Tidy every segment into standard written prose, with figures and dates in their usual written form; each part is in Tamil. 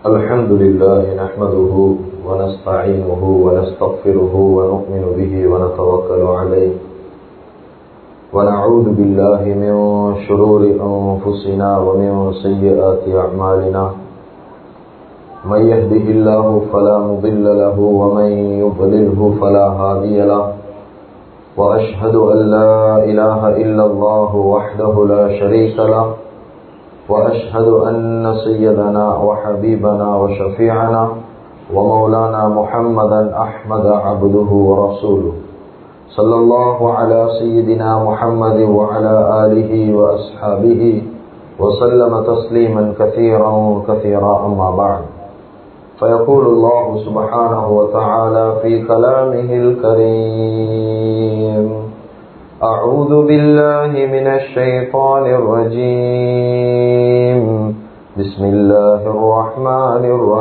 الحمد لله نحمده ونستعينه ونستغفره ونؤمن به ونتوكل عليه ونعوذ بالله من شرور أنفسنا ومن سيئات أعمالنا من يهده الله فلا مضل له ومن يضلله فلا هادي له وأشهد أن لا إله إلا الله وحده لا شريك له وأشهد أن سيدنا وحبيبنا وشفيعنا ومولانا محمدا أحمد عبده ورسوله صلى الله على سيدنا محمد وعلى آله وأصحابه وسلم تسليما كثيرا كثيرا أما بعد فيقول الله سبحانه وتعالى في كلامه الكريم أعوذ بالله من الشيطان الرجيم بسم الله الرحمن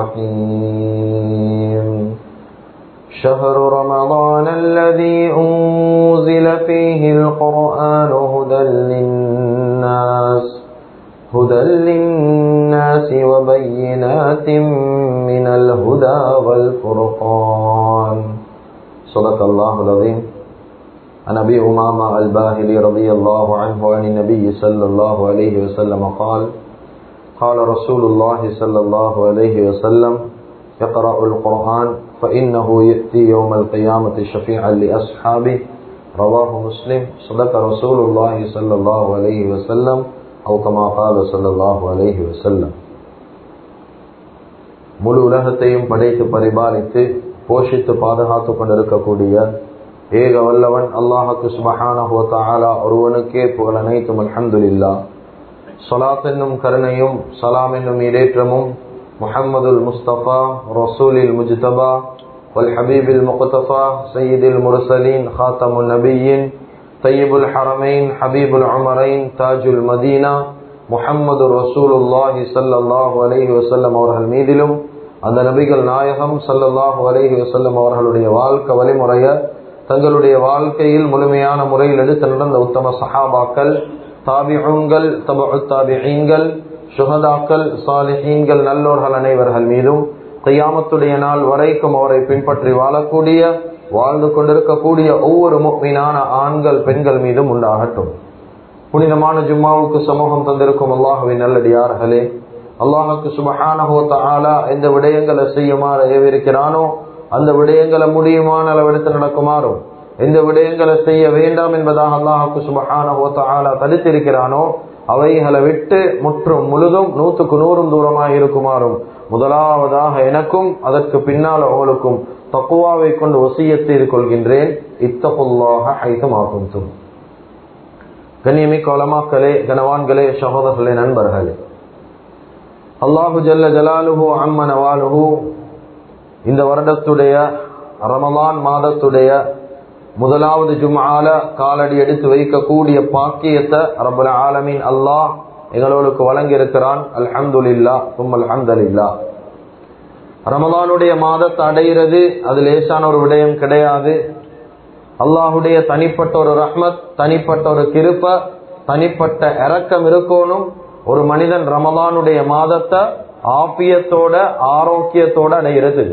الرحيم شهر رمضان الذي أنزل فيه القرآن هدى للناس وبينات من الهدى والفرقان صدق الله العظيم. عن أبي أمامة الباهلي رضي الله عنه عن النبي صلى الله عليه وسلم قال قال رسول الله صلى الله عليه وسلم يقرأ القرآن فإنه يأتي يوم القيامة شفيعا لأصحابه رواه مسلم. صدق رسول الله صلى الله عليه وسلم أو كما قال صلى الله عليه وسلم. முழு உலகத்தையும் படைத்து பரிபாலித்து போஷித்து பாதுகாத்து கொண்டிருக்கக்கூடிய ஏக வல்லவன் அல்லாஹுக்கு சுப்ஹானஹு வ தஆலா ஒருவனுக்கே புகழ் அனைத்தும். அல்ஹம்துலில்லாஹ். ஸலாத் என்னும் கருணையும் சலாம் என்னும் இடேற்றமும் முஹம்மதுல் முஸ்தபா ரசூலில் முஜ்தபா வல் ஹபீபில் முக்தஃபா சய்யிதுல் முர்சலீன் ஹாத்தமுன் நபிய்யீன் தய்யிபுல் ஹரமைன் ஹபீபுல் உமரைன் தாஜுல் மதீனா முஹம்மது ரசூலுல்லாஹி ஸல்லல்லாஹு அலைஹி வஸல்லம் அவர்கள் மீதிலும் அந்த நபிகள் நாயகம் ஸல்லல்லாஹு அலைஹி வஸல்லம் அவர்களுடைய வாழ்க்கை வழிமுறைய தங்களுடைய வாழ்க்கையில் முழுமையான முறையில் எடுத்து நடந்த உத்தம சஹாபாக்கள், தாபிஊன்கள், தபஉ தாபிஈன்கள், ஷுஹதாக்கள், சாலிஹீன்கள், நல்லோர்கள் அனைவர்கள் மீதும் கியாமத்துடைய நாள் வரைக்கும் அவரை பின்பற்றி வாழக்கூடிய வாழ்ந்து கொண்டிருக்கக்கூடிய ஒவ்வொரு முஃமினான ஆண்கள் பெண்கள் மீதும் உண்டாகட்டும். புனிதமான ஜும்மாவுக்கு சமூகம் தந்திருக்கும் அல்லாஹ்வின் நல்லடியார்களே, அல்லாஹுக்கு சுப்ஹானஹு வ தஆலா எந்த விடயங்களை செய்யுமாறு ஏவிருக்கிறானோ அந்த விடயங்களை முடியுமான அளவெடுத்து நடக்குமாறும், எந்த விடயங்களை செய்ய வேண்டாம் என்பதாக அல்லாஹுக்கு சுப்ஹானஹு வ தஆலா தடுத்திருக்கிறானோ அவைகளை விட்டு முற்றும் முழுதும் 100க்கு 100 தூரமாக இருக்குமாறும் முதலாவதாக எனக்கும் அதற்கு பின்னால் அவளுக்கும் தக்வாவை கொண்டு வசியத் செய்து கொள்கின்றேன். இத்தகுல்லாஹ ஹைதுமா குன்தும். கண்ணியமிக்க உலமாக்களே, கனவான்களே, சகோதரர்களே, நண்பர்களே, அல்லாஹு ஜல்ல ஜலாலுஹு அம்ம நவாலுஹு இந்த வருடத்துடைய ரமலான் மாதத்துடைய முதலாவது ஜும்ஆல காலடி எடுத்து வைக்கக்கூடிய பாக்கியத்தை ரப்பல் ஆலமீன் அல்லாஹ் எங்களுக்கு வழங்கி இருக்கிறான். அல்ஹம்துலில்லாஹ் சும்ம அல்ஹம்துலில்லாஹ். ரமலானுடைய மாதத்தை அடைகிறது அது லேசான ஒரு விடயம் கிடையாது. அல்லாஹுடைய தனிப்பட்ட ஒரு ரஹ்மத், தனிப்பட்ட ஒரு கிருப, தனிப்பட்ட இரக்கம் இருக்கணும். ஒரு மனிதன் ரமலானுடைய மாதத்தை ஆபியத்தோட ஆரோக்கியத்தோட அடைகிறது.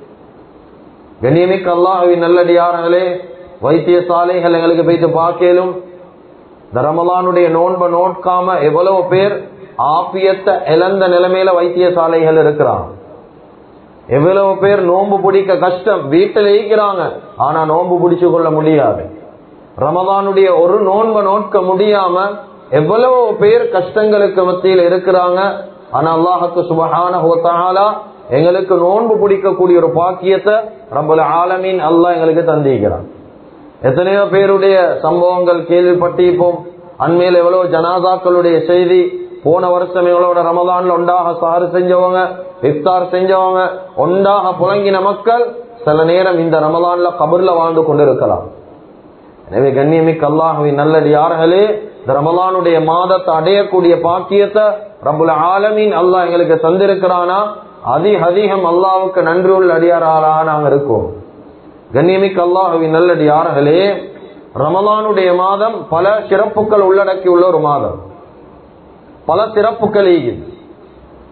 கண்ணியமிக்க அல்லாஹ்வின் நல்லடியார்களே, வைத்தியசாலைகள் எங்களுக்கு போயிட்டு பார்க்கலும். இந்த ரமலானுடைய நோன்பை நோட்காம எவ்வளவு பேர் ஆபியத்தை இழந்த நிலைமையில வைத்தியசாலைகள் இருக்கிறாங்க. எவ்வளவு பேர் நோன்பு பிடிக்க கஷ்டம், வீட்டில் இருக்கிறாங்க ஆனா நோன்பு பிடிச்சு கொள்ள முடியாது. ரமலானுடைய ஒரு நோன்பை நோட்க முடியாம எவ்வளவு பேர் கஷ்டங்களுக்கு மத்தியில் இருக்கிறாங்க. ஆனா அல்லாஹுக்கு சுப்ஹானஹு வ தஆலா எங்களுக்கு நோன்பு பிடிக்கக்கூடிய ஒரு பாக்கியத்தை ரப்பல் ஆலமீன் அல்லாஹ் எங்களுக்கு தந்திருக்கிறான். எத்தனையோ பேருடைய சம்பவங்கள் கேள்விப்பட்டிருப்போம். அண்மையில் எவ்வளவு ஜனாதாக்களுடைய செய்தி. போன வருஷம் எங்களோட ரமலான்ல ஒன்றாக சாறு செஞ்சவங்க, இஃப்தார் செஞ்சவங்க, ஒன்றாக புழங்கின மக்கள் சில நேரம் இந்த ரமலான்ல கபர்ல வாழ்ந்து கொண்டிருக்கலாம். எனவே கண்ணியமிக்க அல்லாஹ்வின் நல்லடியார்களே, இந்த ரமலானுடைய மாதத்தை அடையக்கூடிய பாக்கியத்தை ரப்பல் ஆலமீன் அல்லாஹ் எங்களுக்கு தந்திருக்கிறானா அதிகம் அல்லாஹ்வுக்கு நன்றி உள்ள அடியாராக நாங்க இருக்கோம். கண்ணியமிக்க அல்லாஹ்வின் நல்லடியார்களே, ரமலானுடைய மாதம் பல சிறப்புகள் உள்ளடக்கி உள்ள ஒரு மாதம். பல சிறப்புகள்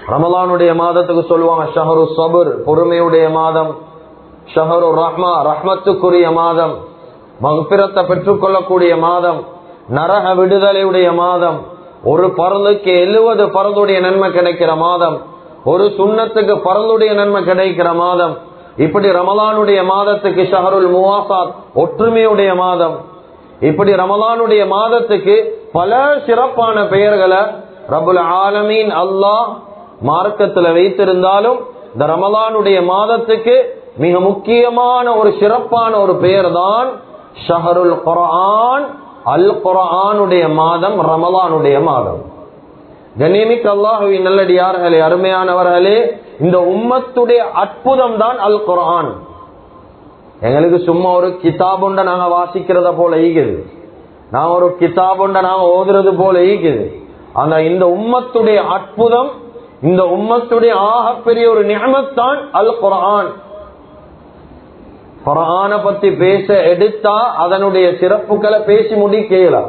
ரமலானுடைய மாதத்துக்கு சொல்லுவாங்க ஷஹரு சபுர், பொறுமையுடைய மாதம். ஷஹரு ரஹ்மா, ரஹ்மத்துக்குரிய மாதம். மக்ஃபிரத்தை பெற்றுக்கொள்ளக்கூடிய மாதம். நரக விடுதலையுடைய மாதம். ஒரு பரலுக்கு 70 பரலுடைய நன்மை கிடைக்கிற மாதம். ஒரு சுன்னத்துக்கு பரலுடைய நன்மை கிடைக்கிற மாதம். இப்படி ரமலானுடைய மாதத்துக்கு ஷஹருல் முவாசாத், ஒற்றுமையுடைய மாதம். இப்படி ரமலானுடைய மாதத்துக்கு பல சிறப்பான பெயர்களை ரப்புல் ஆலமீன் அல்லாஹ் மார்க்கத்துல வைத்திருந்தாலும் இந்த ரமலானுடைய மாதத்துக்கு மிக முக்கியமான ஒரு சிறப்பான ஒரு பெயர் தான் ஷஹருல் குர்ஆன், அல் குர்ஆனுடைய மாதம், ரமலானுடைய மாதம். கண்ணியமிக்க அல்லாஹ்வின் நல்லடியார்களே, அருமையானவர்களே, இந்த உம்மத்துடைய அற்புதம் தான் அல் குர்ஆன். எங்களுக்கு சும்மா ஒரு கிதாபுண்ட நாங்க வாசிக்கிறத போல ஈகுது, நாங்க ஒரு கிதாபுண்ட நாங்க ஓதுறது போல ஈகுது. ஆனா இந்த உம்மத்துடைய அற்புதம், இந்த உம்மத்துடைய ஆகப்பெரிய ஒரு நிஅமத் தான் அல் குர்ஆன். குர்ஆன பத்தி பேச எடுத்தா அதனுடைய சிறப்புகளை பேசி முடிக்கலாம்.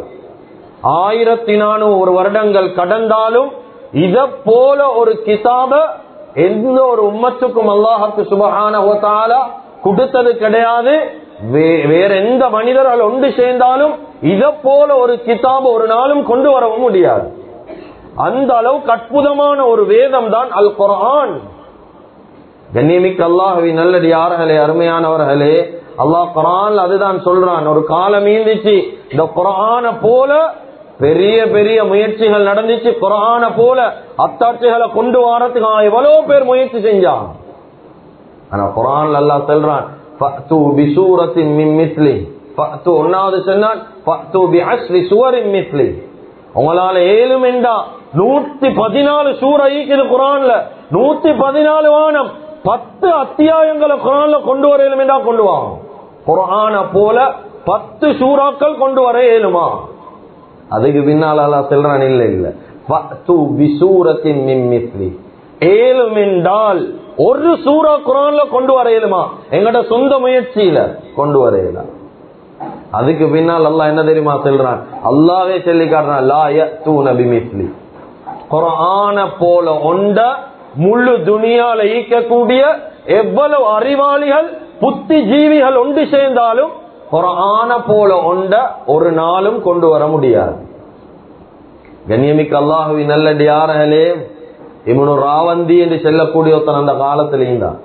1400 வருடங்கள் கடந்தாலும் இத போல ஒரு கிதாப எந்த ஒரு உம்மத்துக்கும் அல்லாஹ்வுக்கு சுப்ஹானஹு வ தஆலா கொடுத்தது கிடையாது. வேற எந்த மனிதர்கள் ஒன்று சேர்ந்தாலும் இத போல ஒரு கிதாப ஒரு நாளும் கொண்டு வரவும் முடியாது. அந்த அளவுக்கு அற்புதமான ஒரு வேதம் தான் அல் குர்ஆன். கண்ணியமிக்க அல்லாஹ்வின் நல்லடியார்களே, அருமையானவர்களே, அல்லாஹ் குர்ஆன்ல அதுதான் சொல்றான். ஒரு காலம் ஈந்திச்சு இந்த குர்ஆனை போல பெரிய பெரிய முயற்சிகள் நடந்துச்சு. குர்ஆனை போல அத்தாட்சிகளை கொண்டு வரதுக்கு எவ்வளவு பேர் முயற்சி செஞ்சான். ஆனா குர்ஆன்ல அல்லாஹ் சொல்றான் ஃபஅது பிசூரத்தின் மின் மிஸ்லி. ஃபஅது ஒன்னாவது சொன்னான் ஃபஅது பிஅஸ்ரி சுவரின் மிஸ்லி. உங்களால ஏழுமெண்டா 114 சூரா இருக்குது குர்ஆன்ல. 114 வானம் 10 அத்தியாயங்களை குர்ஆன்ல கொண்டு வர ஏழுமெண்டா கொண்டு வாங்க. குர்ஆனை போல 10 சூறாக்கள் கொண்டு வர ஏழுமா? அதுக்கு பின்னால் அல்லாஹ் சொல்றான் இல்ல இல்ல ஃபஅது பிசூரத்தின் மின் மிஸ்லி. ஏழுமெண்டால் ஒரு சூரா குர்ஆன்ல கொண்டு வர ஏழுமா? எங்கட சொந்த முயற்சியில கொண்டு வர ஏழா. அதுக்கு பின்னால் அல்லாஹ் என்ன தெரியுமா சொல்றான்? அல்லாஹ்வே சொல்லி காட்டுறான் லா யஅதூன பிமிஸ்லி. குர்ஆன போல ஒண்ட முழு துனியால ஈக்கக்கூடிய எவ்வளவு அறிவாளிகள் புத்திஜீவிகள் ஒன்று சேர்ந்தாலும் குர்ஆன போல ஒண்ட ஒரு நாளும் கொண்டு வர முடியாது. கண்ணியமிக்க அல்லாஹ்வின் நல்லடியார்களே, இப்னு ராவந்தி என்று சொல்லக்கூடிய ஒருத்தன் அந்த காலத்திலேயும் தான்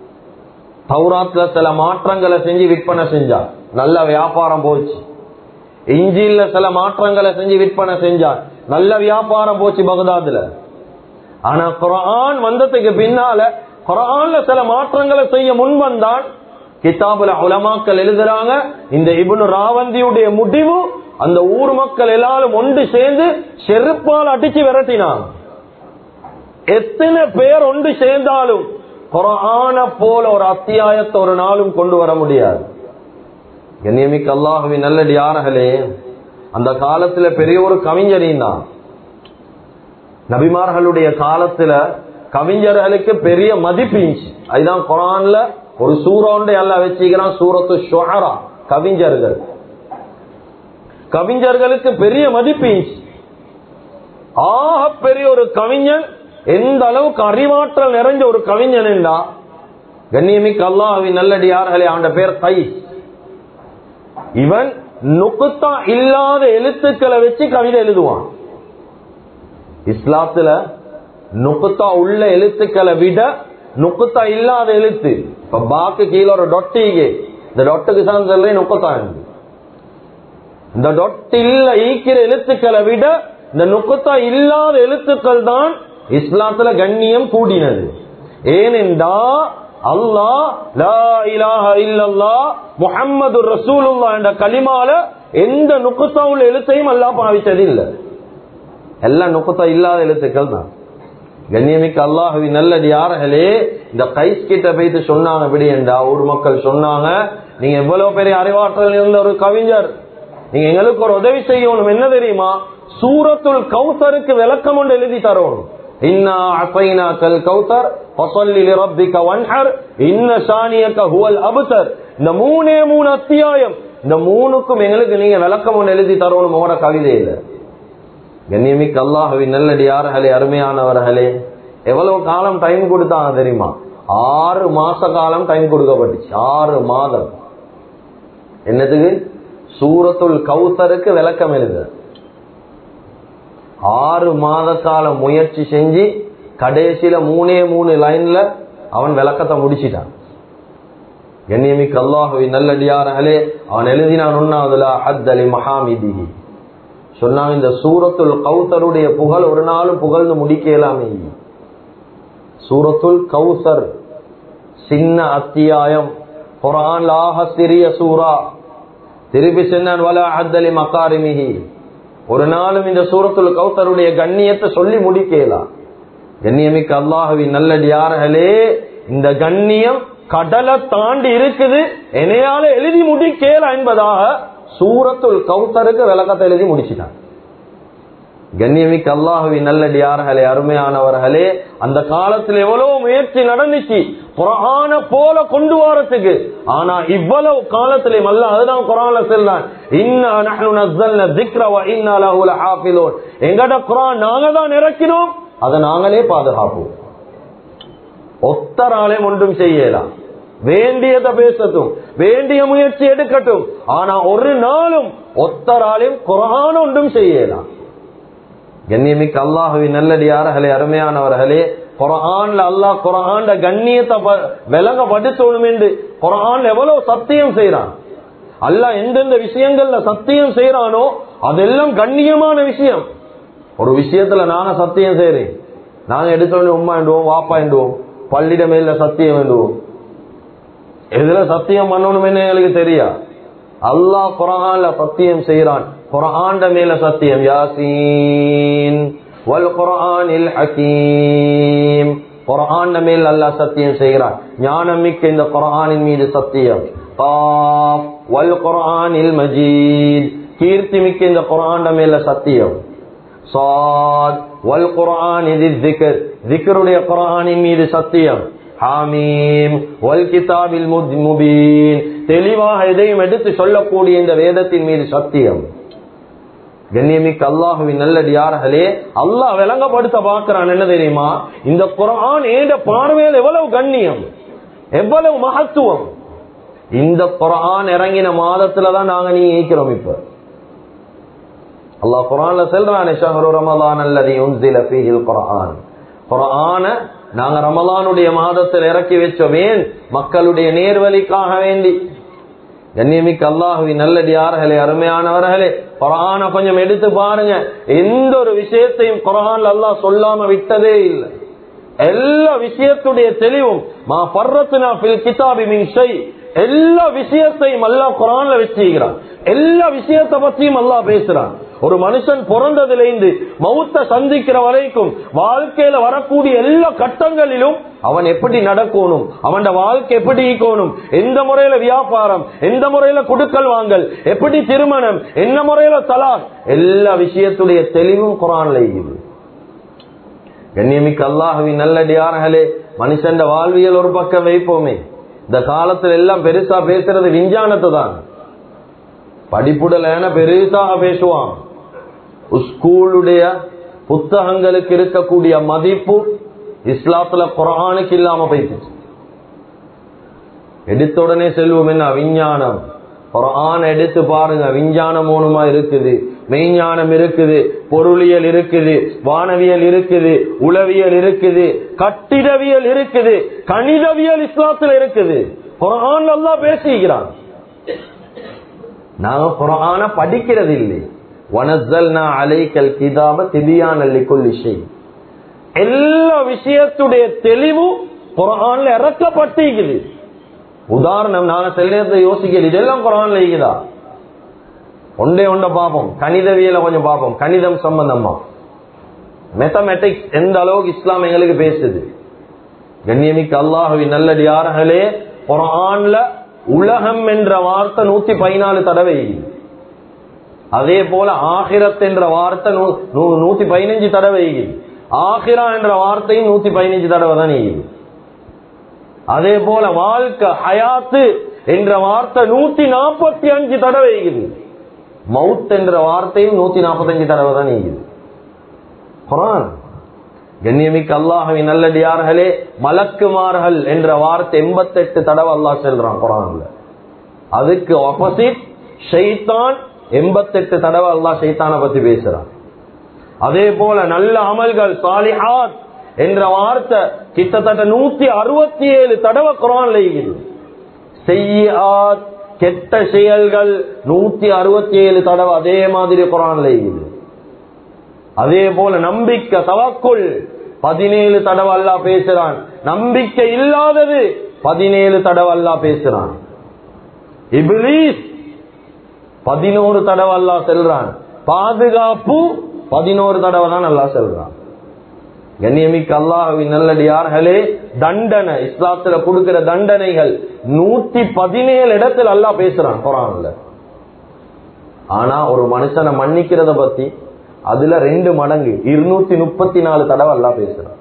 தௌராத்ல சில மாற்றங்களை செஞ்சு விற்பனை செஞ்சார். நல்ல வியாபாரம் போச்சு. இஞ்சில்ல சில மாற்றங்களை செஞ்சு விற்பனை செஞ்சார். நல்ல வியாபாரம் போச்சு பகதாதுல. ஆனா குர்ஆன் வந்ததுக்கு பின்னால குர்ஆன்ல சில மாற்றங்களை செய்ய முன் வந்தான். கிதாபுல உலமாக்கள் எழுதுறாங்க, இந்த இப்னு ராவந்தியுடைய முடிவு அந்த ஊர் மக்கள் எல்லாரும் ஒன்று சேர்ந்து செருப்பால் அடிச்சு விரட்டினாங்க. எத்தனை பேர் ஒன்று சேர்ந்தாலும் குர்ஆன போல ஒரு அத்தியாயத்தை ஒரு நாளும் கொண்டு வர முடியாது. கண்ணியமிக்க அல்லாஹ்வின் நல்லடியார்களே, அந்த காலத்துல பெரிய ஒரு கவிஞரின் தான். நபிமார்களுடைய காலத்துல கவிஞர்களுக்கு பெரிய மதிப்பிச்சு. அதுதான் குர்ஆன்ல ஒரு சூறாண்டை அல்லாஹ் வச்சுக்கிறான், சூரத்து ஷுஅரா. கவிஞர்கள், கவிஞர்களுக்கு பெரிய மதிப்பிச்சு. ஆக பெரிய ஒரு கவிஞன், எந்த அளவுக்கு அறிவாற்றல் நிறைஞ்ச ஒரு கவிஞன் என்றா, கண்ணியமிக்க அல்லாஹ்வின் நல்லடியார்களே, அவன் பேர் கைஸ். இவன் நுக்தா இல்லாத எழுத்துக்களை வச்சு கவிதை எழுதுவான். இஸ்லாத்துல நுக்தா உள்ள எழுத்துக்களை விட நுக்தா இல்லாத எழுத்து, இப்ப பாக்கு கீழே ஒரு டொட்டிக்கு, இந்த டொட்டுக்கு தான் சொல்றேன் நுக்தா. இந்த டொட் இல்ல ஈக்கிற எழுத்துக்களை விட இந்த நுக்தா இல்லாத எழுத்துக்கள் தான் இஸ்லாத்துல கண்ணியம் கூடினது. ஏனென்றா அல்லாஹ் லா இலாஹ இல்லல்லாஹ் முஹம்மதுர் ரசூலுல்லாஹ் என்ற கலிமால எந்த நுக்தா உள்ள எழுத்தையும் அல்லாஹ் பாவிச்சது இல்ல. எல்லாம் நுக்தா இல்லாத எழுத்துக்கள் தான். கண்ணியமிக்க அல்லாஹ்வின் நல்லடியார்களே, இந்த கைஸ் கிட்ட போயிட்டு சொன்னாங்க, அப்படி என்றா ஊர் மக்கள் சொன்னாங்க, நீங்க எவ்வளவு பெரிய அறிவாற்றல் இருந்த ஒரு கவிஞர், நீங்க எங்களுக்கு ஒரு உதவி செய்யணும். என்ன தெரியுமா? சூரத்துல் கௌசருக்கு விளக்கம் ஒன்று எழுதி தரணும். இன்னா அஸைனாக்கல் கௌசர் ஃபஸல்லி லிரப்பிக வன்ஹர் இன்ன ஷானியக ஹுவல் அப்தர். இந்த 3 அத்தியாயம், இந்த 3க்கும் எங்களுக்கு நீங்க விளக்கம் ஒன்று எழுதி தரணும் உங்களோட கவிதையில. கண்ணியமிக்க அல்லாஹ்வின் நல்லடியார்களே, அருமையானவர்களே, எவ்வளவு காலம் டைம் கொடுத்தாங்க தெரியுமா? 6 மாச காலம் டைம் கொடுக்கப்பட்டுச்சு. 6 மாதம். என்னதுக்கு? சூரத்துல் கௌசருக்கு விளக்கம் எழுத 6 மாத காலம் முயற்சி செஞ்சு கடைசியில 3 லைன்ல அவன் விளக்கத்தை முடிச்சிட்டான். கண்ணியமிக்க அல்லாஹ்வின் நல்லடியார்களே, அவன் எழுதினான் ஒன்னாவதுல ஹத்தலி மஹாமிதிஹி. சொன்னான், இந்த சூரத்துல் கௌசருடைய புகழ் ஒரு நாளும் புகழ்ந்து முடிக்கலாமே. சூரத்துல் கௌசர் சின்ன அத்தியாயம், குர்ஆன்ல ஆக சிறிய சூரா. திருப்பி சொன்னான் வலா ஹத்தலி மகாரிமிஹி. ஒரு நாளும் இந்த சூரத்துல் கௌசருடைய கண்ணியத்தை சொல்லி முடிக்கலாம். கண்ணியமிக்க அல்லாஹ்வின் நல்லடியார்களே, இந்த கண்ணியம் கடலை தாண்டி இருக்குது, என்னையால எழுதி முடிக்கல என்பதாக சூரத்துல் கௌசருக்கு விளக்கத்தை எழுதி முடிச்சிட்டான். கண்ணியமிக்க அல்லாஹ்வின் நல்லடியார்களே, அருமையானவர்களே, அந்த காலத்தில் எவ்வளவு முயற்சி நடந்துச்சு குர்ஆன போல கொண்டு வரதுக்கு. ஆனா இவ்வளவு காலத்திலே அல்லாஹ் அதுதான் குர்ஆன்ல சொல்றான், இன்னா நஹ்னு நஸல்னா ذிக்ர வ இன்னா லஹு லஹாஃபிலூன். எங்கட குர்ஆன் நாங்க தான் இறக்கினோம், அதை நாங்களே பாதுகாப்போம். ஒத்தராலே ஒன்றும் செய்யலாம். வேண்டியதை பேசட்டும், வேண்டிய முயற்சி எடுக்கட்டும், ஆனா ஒரு நாளும் ஒத்தராலையும் குர்ஆன் ஒன்றும் செய்யலாம். கண்ணியமிக்க அல்லாஹ்வின் நல்லடியார்களே, அருமையானவர்களே, குர்ஆன்ல அல்லாஹ் குர்ஆன்ல கண்ணியத்தை விளங்கப்படுத்தணும் என்று குர்ஆன் எவ்வளவு சத்தியம் செய்யறான். அல்லாஹ் எந்தெந்த விஷயங்கள்ல சத்தியம் செய்யறானோ அதெல்லாம் கண்ணியமான விஷயம். ஒரு விஷயத்துல நாங்க சத்தியம் செய்யறேன், நாங்க எடுத்தோடனே உம்மா வேண்டுவோம், வாப்பா வேண்டுவோம், பள்ளிட மேல சத்தியம் வேண்டுவோம். எதுல சத்தியம் பண்ணணும் என்ன எங்களுக்கு தெரியா? அல்லாஹ் குர்ஆன்ல சத்தியம் செய்யறான். குர்ஆன் மேல சத்தியம், யாசீன் வல் குர்ஆனில் ஹகீம். குர்ஆன் மேல அல்லாஹ் சத்தியம் செய்யறான். ஞானம் மிக்க இந்த குர்ஆனின் மீது சத்தியம். காஃப் வல் குர்ஆனில் மஜீத். கீர்த்தி மிக்க இந்த குர்ஆன் மேல சத்தியம். ஸாத் வல் குர்ஆனில் ذிக்ர். ذிக்ருடைய குர்ஆனின் மீது சத்தியம். ஹாமீம் வல் கிதாபில் முபீன். தெளிவாக எதையும் எடுத்து சொல்லக்கூடிய இந்த வேதத்தின் மீது சத்தியம். கண்ணியமிக்க அல்லாஹ்வின் நல்லடியார்களே, அல்லாஹ் விளங்கப்படுத்த பார்க்கிறான் என்ன தெரியுமா? இந்த குர்ஆன் ஏண்ட பார்வையில் எவ்வளவு கண்ணியம், எவ்வளவு மகத்துவம். இந்த குர்ஆன் இறங்கின மாதத்துலதான் நாங்க நீங்க இருக்கிறோம். இப்ப அல்லாஹ் குர்ஆன்ல சொல்றானே, ஷஹ்ரு ரமலான் அல்லதி உன்ஸில ஃபீஹில் குர்ஆன். குர்ஆன நாங்க ரமலானுடைய மாதத்தில் இறக்கி வச்சோமேன் மக்களுடைய நேர்வழிக்காக வேண்டி. கண்ணியமிக்க அல்லாஹ்வின் நல்லடியார்களே, அருமையானவர்களே, குர்ஆன கொஞ்சம் எடுத்து பாருங்க. எந்த ஒரு விஷயத்தையும் குர்ஆன்ல அல்லாஹ் சொல்லாம விட்டதே இல்லை. எல்லா விஷயத்துடைய தெளிவும் மா ஃபர்ரத்னா ஃபில் கிதாபி மின் ஷை. எல்லா விஷயத்தையும் அல்லாஹ் குர்ஆன்ல வச்சிருக்கிறான். எல்லா விஷயத்தை பத்தியும் அல்லாஹ் பேசுறான். ஒரு மனுஷன் பிறந்ததிலிருந்து மௌத்த சந்திக்கிற வரைக்கும் வாழ்க்கையில வரக்கூடிய எல்லா கட்டங்களிலும் அவன் எப்படி நடக்கணும், அவன் வாழ்க்கை எப்படி ஈக்கணும், எந்த முறையில வியாபாரம், எந்த முறையில குடுக்கல் வாங்கல், எப்படி திருமணம், என்ன முறையில தலாக், எல்லா விஷயத்துடைய தெளிவும் குர்ஆன்ல இருக்குது. கண்ணியமிக்க அல்லாஹ்வின் நல்லடியார்களே, மனுஷன் வாழ்வியல் ஒரு பக்கம் வைப்போமே. இந்த காலத்துல எல்லாம் பெருசா பேசுறது விஞ்ஞானத்தை தான். படிப்புடல பெருசாக பேசுவான். ஸ்கூலுடைய புத்தகங்களுக்கு இருக்கக்கூடிய மதிப்பு இஸ்லாத்துல குர்ஆனுக்கு இல்லாம போயிடுச்சு. எடுத்த உடனே செல்வம் என்ன விஞ்ஞானம். குர்ஆன் எடுத்து பாருங்க, விஞ்ஞானம் மூலமா இருக்குது, மெய்ஞானம் இருக்குது, பொருளியல் இருக்குது, வானவியல் இருக்குது, உளவியல் இருக்குது, கட்டிடவியல் இருக்குது, கணிதவியல் இஸ்லாத்துல இருக்குது. குர்ஆன் அல்லாஹ் பேசுகிறான். நாங்க குர்ஆன படிக்கிறது இல்லை. வனஸல்னா அலைக்கல் கிதாப திபியானல் லிகுல்லி ஷை. எல்லா விஷயத்துடைய தெளிவு குர்ஆன்ல இறக்கப்பட்டிருக்குது. உதாரணம் நாங்க செல்றதை யோசிக்கல, இதெல்லாம் குர்ஆன்ல இருக்குதா? ஒன்றே ஒன்றை பார்ப்போம், கணிதவியல கொஞ்சம் பார்ப்போம். கணிதம் சம்பந்தமா மேத்தமேட்டிக்ஸ் எந்த அளவுக்கு இஸ்லாம் எங்களுக்கு பேசுது. கண்ணியமிக்க அல்லாஹ்வின் நல்லடியார்களே, குர்ஆன்ல உலகம் என்ற வார்த்தை 114 தடவை. அதே போல ஆகிரத் என்ற வார்த்தை 115 தடவை. ஆகிரா என்ற வார்த்தையும் 115 தடவை தான். அதே போல வாழ்க்கை ஹயாத்து என்ற வார்த்தை 145 தடவை. மவுத் என்ற வார்த்தையும் 145 தடவை தான். குர்ஆன் கண்ணியமிக்க அல்லாஹ்வின் நல்லடியார்களே, மலக்குமார்கள் என்ற வார்த்தை 88 தடவை அல்லாஹ் சொல்றான் குர்ஆன்ல. அதுக்கு ஆப்போசிட் ஷைத்தான் 88 தடவை அல்லாஹ் ஷைத்தானை பத்தி பேசுறான். அதே போல நல்ல அமல்கள் சாலிஹாத் என்ற வார்த்தை கிட்டத்தட்ட 167 தடவை குர்ஆன்ல இருக்குது. செய்யாத் கெட்ட செயல்கள் 167 தடவை அதே மாதிரி குர்ஆன்ல இருக்குது. அதே போல நம்பிக்கை தவக்குல் 17 தடவை அல்லாஹ் பேசுறான். நம்பிக்கை இல்லாதது 17 தடவை அல்லாஹ் பேசுறான். இப்லீஸ் 11 தடவை அல்லாஹ் சொல்றான். பாதுகாப்பு 11 தடவை தான் அல்லாஹ் சொல்றான். கண்ணியமிக்க அல்லாஹ்வின் நல்லடியார்களே, தண்டனை இஸ்லாத்துல கொடுக்கிற தண்டனைகள் 117 இடத்துல அல்லாஹ் பேசுறான் குர்ஆன்ல. ஆனா ஒரு மனுஷனை மன்னிக்கிறத பத்தி அதுல 2 மடங்கு 234 தடவை அல்லாஹ் பேசுறான்.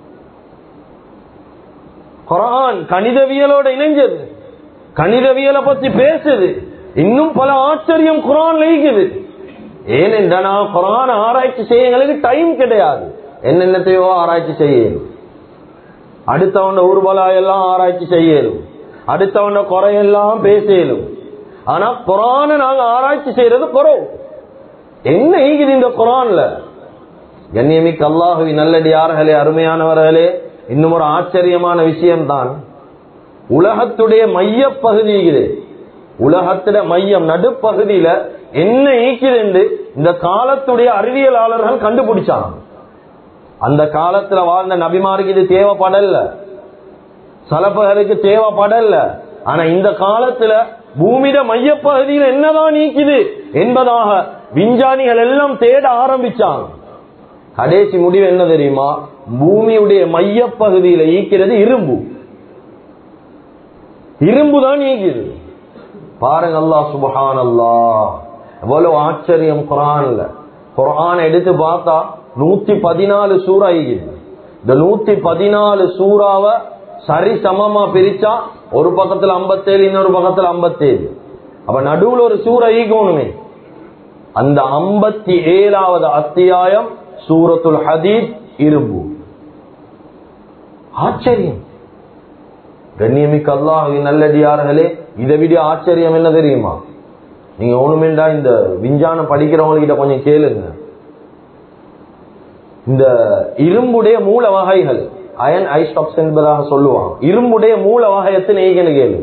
குர்ஆன் கணிதவியலோட இணைஞ்சது, கணிதவியலை பத்தி பேசுது. இன்னும் பல ஆச்சரியம் குர்ஆன்ல இருக்குது. ஏனென்றா குர்ஆன் ஆராய்ச்சி செய்ய எங்களுக்கு டைம் கிடையாது. என்னென்னத்தையோ ஆராய்ச்சி செய்யணும், அடுத்தவன ஊர்வலா எல்லாம் ஆராய்ச்சி செய்யணும், அடுத்தவன குறையெல்லாம் பேசலும். ஆனா குர்ஆன நாங்க ஆராய்ச்சி செய்யறது குறவு. என்ன ஈகுது இந்த குர்ஆன்ல? கண்ணியமிக்க அல்லாஹ்வின் நல்லடியார்களே, அருமையானவர்களே, இன்னும் ஒரு ஆச்சரியமான விஷயம்தான், உலகத்துடைய மைய பகுதி இருக்குது. உலகத்துல மையம் நடுப்பகுதியில என்ன ஈக்குது என்று இந்த காலத்துடைய அறிவியலாளர்கள் கண்டுபிடிச்சாங்க. அந்த காலத்துல வாழ்ந்த நபிமாருக்கு இது தேவைப்படல, சலபகருக்கு தேவைப்படல. ஆனா இந்த காலத்துல பூமியிட மையப்பகுதியில் என்னதான் நீக்குது என்பதாக விஞ்ஞானிகள் எல்லாம் தேட ஆரம்பிச்சாங்க. கடைசி முடிவு என்ன தெரியுமா? பூமியுடைய மையப்பகுதியில ஈக்கிறது இரும்பு. இரும்பு தான் ஈக்குது. பாருங்க, அல்லாஹ் சுப்ஹானல்லாஹ், எவ்வளவு ஆச்சரியம் குர்ஆன்ல. குர்ஆன் எடுத்து பார்த்தா 114 சூரா ஈக்குது. இந்த 114 சூறாவை சரி சமமா பிரிச்சா ஒரு பக்கத்துல 57, இன்னொரு பக்கத்துல 57. அப்ப நடுவுல ஒரு சூரா ஈகணுமே. அந்த 57வது அத்தியாயம் சூரத்துல் ஹதீத், இரும்பு. ஆச்சரியம். கண்ணியமிக்க அல்லாஹ்வின் நல்லடியார்களே, இதை விட ஆச்சரியம் என்ன தெரியுமா? நீங்க ஒண்ணுமேண்டா இந்த விஞ்ஞானம் படிக்கிறவங்ககிட்ட கொஞ்சம் கேளுங்க. இந்த இரும்புடைய மூல வகைகள் அயன் ஐஸ்டாக்ஸ் என்பதாக சொல்லுவாங்க. இரும்புடைய மூல வகை எத்தனை கேளு?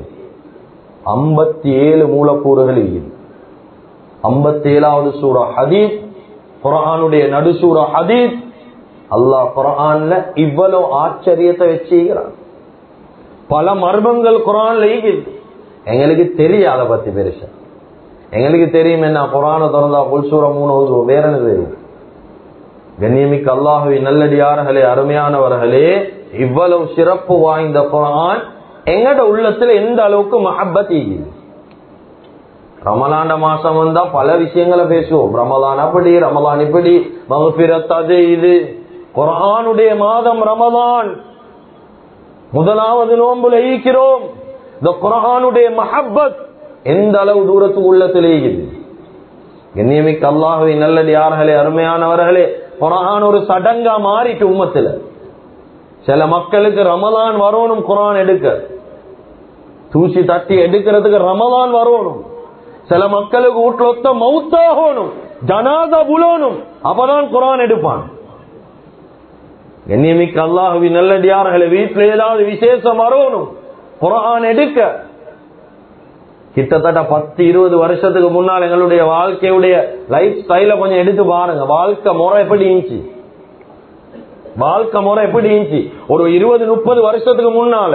57 மூலக்கூறுகள் இருக்குது. 57வது சூரா ஹதீத், குர்ஆனுடைய நடு சூரா ஹதீத். அல்லாஹ் குர்ஆன்ல இவ்வளவு ஆச்சரியத்தை வச்சுக்கிறான். பல மர்மங்கள் குர்ஆன்ல இருக்குது. எங்களுக்கு தெரியும் அதை பத்தி பெருசா. எங்களுக்கு தெரியும் என்ன, குர்ஆனை திறந்தா குல் சூரா 3 வேற என்ன தெரியும்? கண்ணியமிக்க அல்லாஹ்வின் நல்லடியார்களே, அருமையானவர்களே, இவ்வளவு சிறப்பு வாய்ந்த குர்ஆன் எங்கட உள்ளத்துல எந்த அளவுக்கு மஹப்பத் இருக்குது. ரமலான் மாசம் வந்தா பல விஷயங்களை பேசுவோம். ரமலான் அப்படி, ரமலான் இப்படி, மக்ஃபிரத் அது இது. குர்ஆனுடைய மாதம் ரமலான், முதலாவது நோன்புல ஈக்கிறோம். இந்த குர்ஆனுடைய மஹப்பத் எந்த அளவு தூரத்துக்கு உள்ளத்திலே இருக்குது. கண்ணியமிக்க அல்லாஹ்வின் நல்லடியார்களே, அருமையானவர்களே, குர்ஆன் ஒரு சடங்கா மாறிட்டு உம்மத்துல. சில மக்களுக்கு ரமலான் வரணும் குர்ஆன் எடுக்க, தூசி தட்டி எடுக்கிறதுக்கு ரமலான் வரணும். சில மக்களுக்கு வீட்டுல ஒத்த மௌத்தாகணும், ஜனாதா புலணும், அப்பதான் குர்ஆன் எடுப்பான். கண்ணியமிக்க அல்லாஹ்வின் நல்லடியார்களே, வீட்டுல ஏதாவது விசேஷம் வரணும், குர்ஆன் எடுக்க. கிட்டத்தட்ட 10-20 வருஷத்துக்கு முன்னால் எங்களுடைய வாழ்க்கையுடைய லைஃப் ஸ்டைல கொஞ்சம் எடுத்து பாருங்க. வாழ்க்கை முறை எப்படி இருந்துச்சு? வாழ்க்கை முறை எப்படி இருந்துச்சு? ஒரு 20-30 வருஷத்துக்கு முன்னால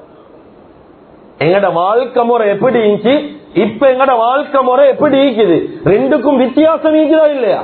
எங்கட வாழ்க்கை முறை எப்படி இருந்துச்சு, இப்ப எங்கட வாழ்க்கை முறை எப்படி இருக்குது? ரெண்டுக்கும் வித்தியாசம் இருக்குதா இல்லையா?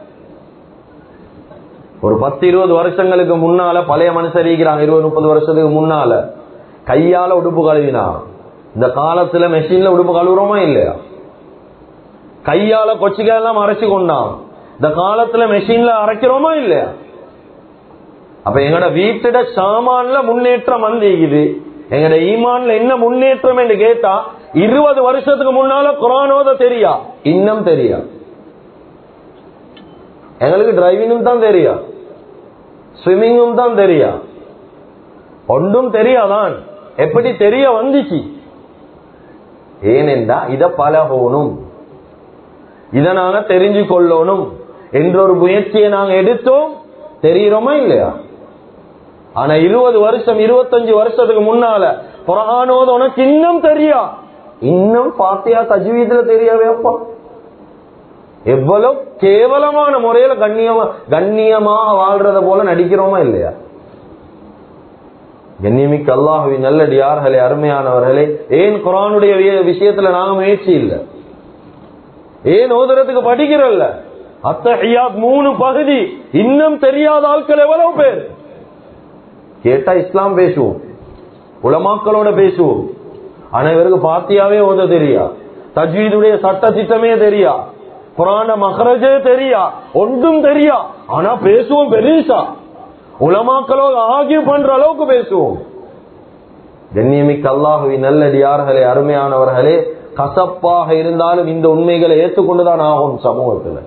ஒரு 10-20 வருஷங்களுக்கு முன்னால பழைய மனுஷர் இருக்கிறாங்க. 20-30 வருஷத்துக்கு முன்னால கையால உடுப்பு கழுவினா. இந்த காலத்துல மெஷின்ல உடுப்பு கழுவுறோமா இல்லையா? கையால கொச்சிக்காயெல்லாம் அரைச்சு கொண்டான். இந்த காலத்துல மெஷின்ல அரைக்கிறோமா இல்லையா? அப்ப எங்கட வீட்டோட சாமான்ல முன்னேற்றம் வந்திருக்குது. எங்கட ஈமான்ல என்ன முன்னேற்றம் என்று கேட்டா, 20 வருஷத்துக்கு முன்னால குர்ஆனோத தெரியா, இன்னும் தெரியா. எங்களுக்கு டிரைவிங்கும் தான் தெரியா. ஸ்விம்மிங்கும் தான் தெரியா, ஒன்றும் தெரியாதான். எப்படி தெரிய வந்துச்சு? ஏனென்றா இத பழகணும், இத நாங்க தெரிஞ்சு கொள்ளணும் என்ற ஒரு முயற்சியை நாங்க எடுத்தோம். தெரியுறோமா இல்லையா? ஆனா 20 வருஷம் 25 வருஷத்துக்கு முன்னால குர்ஆன் ஓத உனக்கு இன்னும் தெரியா, இன்னும் ஃபாத்திஹா தஜ்வீதுல தெரியாவே அப்பா. எவ்வளவு கேவலமான முறையில கண்ணியமாக வாழ்றத போல நடிக்கிறோமா இல்லையா? கண்ணியமிக்க அல்லாஹ்வின் நல்லடியார்களே, அருமையானவர்களே, ஏன் குர்ஆனுடைய விஷயத்துல நாங்க முயற்சி இல்லை? ஏன் ஓதுறதுக்கு படிக்கிறல்ல? அத்தஹியாத் 3 பகுதி இன்னும் தெரியாத ஆட்கள் எவ்வளவு பேர்? கேட்டா இஸ்லாம் பேசுவோம், உலமாக்களோட பேசுவோம். அனைவருக்கு ஃபாத்தியாவே ஓத தெரியா, தஜ்வீதுடைய சட்ட திட்டமே தெரியா, குர்ஆன் மக்ரஜே தெரியா, ஒன்றும் தெரியா. ஆனா பேசுவோம் பெருசா, உலமாக்களோட ஆகிய பண்ற அளவுக்கு பேசுவோம். கண்ணியமிக்க அல்லாஹ்வின் நல்லடியார்களே, அருமையானவர்களே, கசப்பாக இருந்தாலும் இந்த உண்மைகளை ஏற்றுக்கொண்டுதான் ஆகும் சமூகத்துல.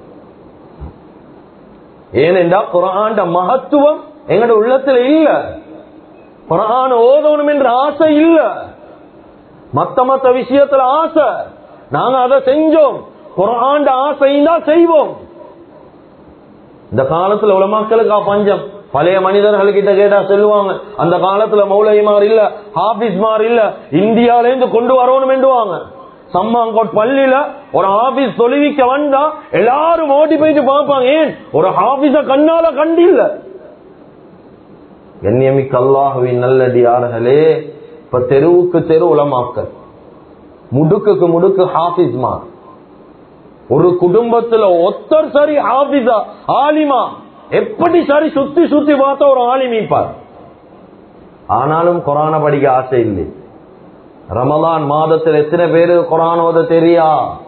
ஏனென்றா குர்ஆன் மகத்துவம் எங்கட உள்ளத்துல இல்ல, குர்ஆன் ஓதணும் என்ற ஆசை இல்ல, மத்த விஷயத்துல ஆசை. நாங்க அதை செஞ்சோம், குர்ஆன் ஆசைன்னா செய்வோம். இந்த காலத்துல உலமாக்களுக்கு பஞ்சம். பழைய மனிதர்கள் கிட்ட கேட்டா சொல்லுவாங்க, அந்த காலத்துல மௌலவிமார் இல்ல, ஹாபிஸ்மார் இல்ல, இந்தியால இருந்து கொண்டு வரணும் என்றுவாங்க. சம்மாங்கோட் பள்ளியில ஒரு ஹாபிஸ் தொழுவிக்க வந்தா எல்லாரும் ஓடி போயிட்டு பார்ப்பாங்க. ஏன்? ஒரு ஹாபிஸ கண்ணால கண்டில்ல. கண்ணியமிக்க அல்லாஹ்வின் நல்லடியார்களே, இப்ப தெருவுக்கு தெரு உலமாக்கள், முடுக்குக்கு முடுக்கு ஹாபிஸ்மார். ஒரு குடும்பத்துல ஒத்தர் சரி ஹாபிஸா ஆலிமா, எப்படி சரி சுத்தி சுத்தி பார்த்தா ஒரு ஆலிமிப்பார். ஆனாலும் குர்ஆன படிக்க ஆசை இல்லை. ரமலான் மாதத்தில் எத்தனை பேரு குர்ஆன் ஓத தெரியா?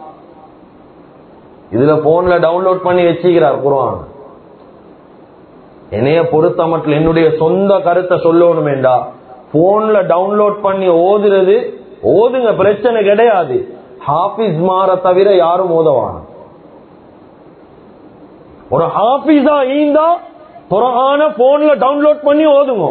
இதுல போன்ல டவுன்லோட் பண்ணி வச்சுக்கிறார் குர்ஆன். என்னைய பொறுத்த மட்டும் என்னுடைய சொந்த கருத்தை சொல்லணும் வேண்டா, போன்ல டவுன்லோட் பண்ணி ஓதுறது ஓதுங்க, பிரச்சனை கிடையாது. ஹாபிஸ் மாற தவிர யாரும் ஓதவான. ஒரு ஹாபிஸா ஈந்தா குர்ஆன போன்ல டவுன்லோட் பண்ணி ஓதுங்க.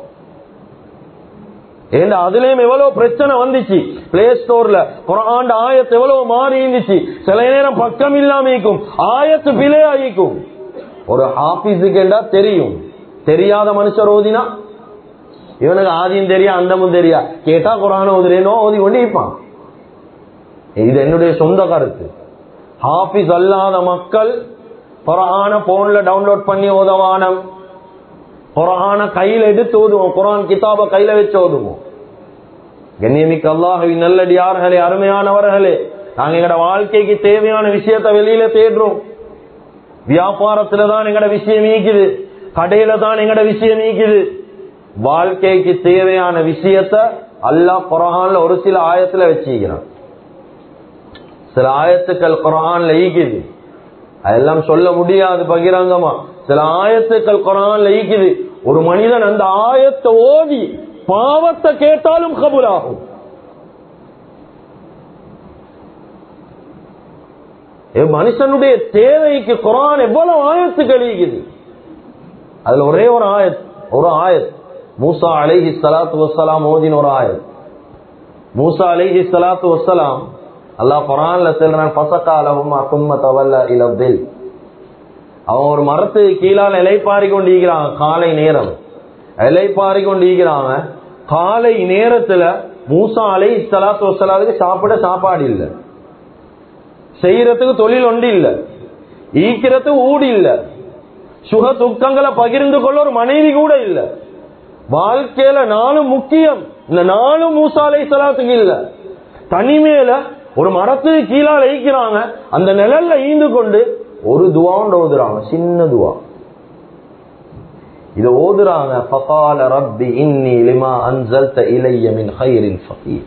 ஏன்னா அதுலயும் எவ்வளவு பிரச்சனை வந்துச்சு. பிளே ஸ்டோர்ல குர்ஆன் ஆயத்து எவ்வளவு மாறி இருந்துச்சு. சில நேரம் பக்கம் இல்லாம இருக்கும், ஆயத்து பிழை ஆகிக்கும். ஒரு ஹாபிஸுக்கு தெரியும், தெரியாத மனுஷர் ஓதினா இவனுக்கு ஆதியும் தெரியா அந்தமும் தெரியா, கேட்டா குர்ஆன் ஓதுறேனோ ஓதி கொண்டு இருப்பான். இது என்னுடைய சொந்த கருத்து. ஹாபிஸ் அல்லாத மக்கள் குர்ஆன போன்ல டவுன்லோட் பண்ணி ஓதவானம், குர்ஆன கையில எடுத்து ஓதுவோம், குர்ஆன் கிதாப கையில வச்சு ஓதுவோம். கண்ணியமிக்க அல்லாஹ்வின் நல்லடியார்களே, அருமையானவர்களே, நாங்க எங்கட வாழ்க்கைக்கு தேவையான விஷயத்தை வெளியில தேடுறோம். வியாபாரத்துல தான் எங்கட விஷயம் நீக்குது, கடையில தான் எங்கட விஷயம் நீக்குது. வாழ்க்கைக்கு தேவையான விஷயத்தை அல்லாஹ் குர்ஆன்ல ஒரு சில ஆயத்துல வச்சுக்கிறான். சில ஆயத்துக்கள் குர்ஆன்ல ஈக்குது, அதெல்லாம் சொல்ல முடியாது பகிரங்கமா. சில ஆயத்துக்கள் குர்ஆன்ல ஈக்குது, ஒரு மனிதன் அந்த ஆயத்தை ஓதி பாவத்தை கேட்டாலும் கபூலாகும். மனுஷனுடைய தேவைக்கு குர்ஆன் எவ்வளவு ஆயத்துக்கள் ஈக்குது. அதுல ஒரே ஒரு ஆயத் மூசா அலைஹி ஸலாத்து வஸ்ஸலாம் ஓதின ஒரு ஆயத். மூசா அலைஹி ஸலாத்து வஸ்ஸலாம் அல்லாஹ் குர்ஆன்ல சொல்றான், ஃபஸகாலஹும் சும்ம தவல்லா இலா தில். அவன் ஒரு மரத்துக்கு கீழால இலைப்பாரி கொண்டு ஈக்கிறாங்க. காலை நேரம் இலைப்பாரி கொண்டு ஈக்கிறாங்க. காலை நேரத்துல மூசா அலைஹி ஸலாத்து வஸ்ஸலாமுக்கு சாப்பிட சாப்பாடு இல்ல, செய்யறதுக்கு தொழில் ஒன்று இல்ல, ஈக்கிறதுக்கு ஊடு இல்ல, சுக துக்கங்களை பகிர்ந்து கொள்ள ஒரு மனைவி கூட இல்ல. வாழ்க்கையில நாளும் முக்கியம், இந்த நாளும் மூசா அலைஹிஸ்ஸலாத்துக்கு இல்ல. தனிமேல ஒரு மரத்துக்கு கீழால ஈக்கிறாங்க. அந்த நிழல்ல ஈந்து கொண்டு ஒரு துவான்னு ஓதுறாங்க, சின்ன துவா. இத ஓதுறாங்க, ஃபகால ரப்பி இன்னி லிமா அன்ஸல்த இலைய மின் கைரின் ஃபகீர்.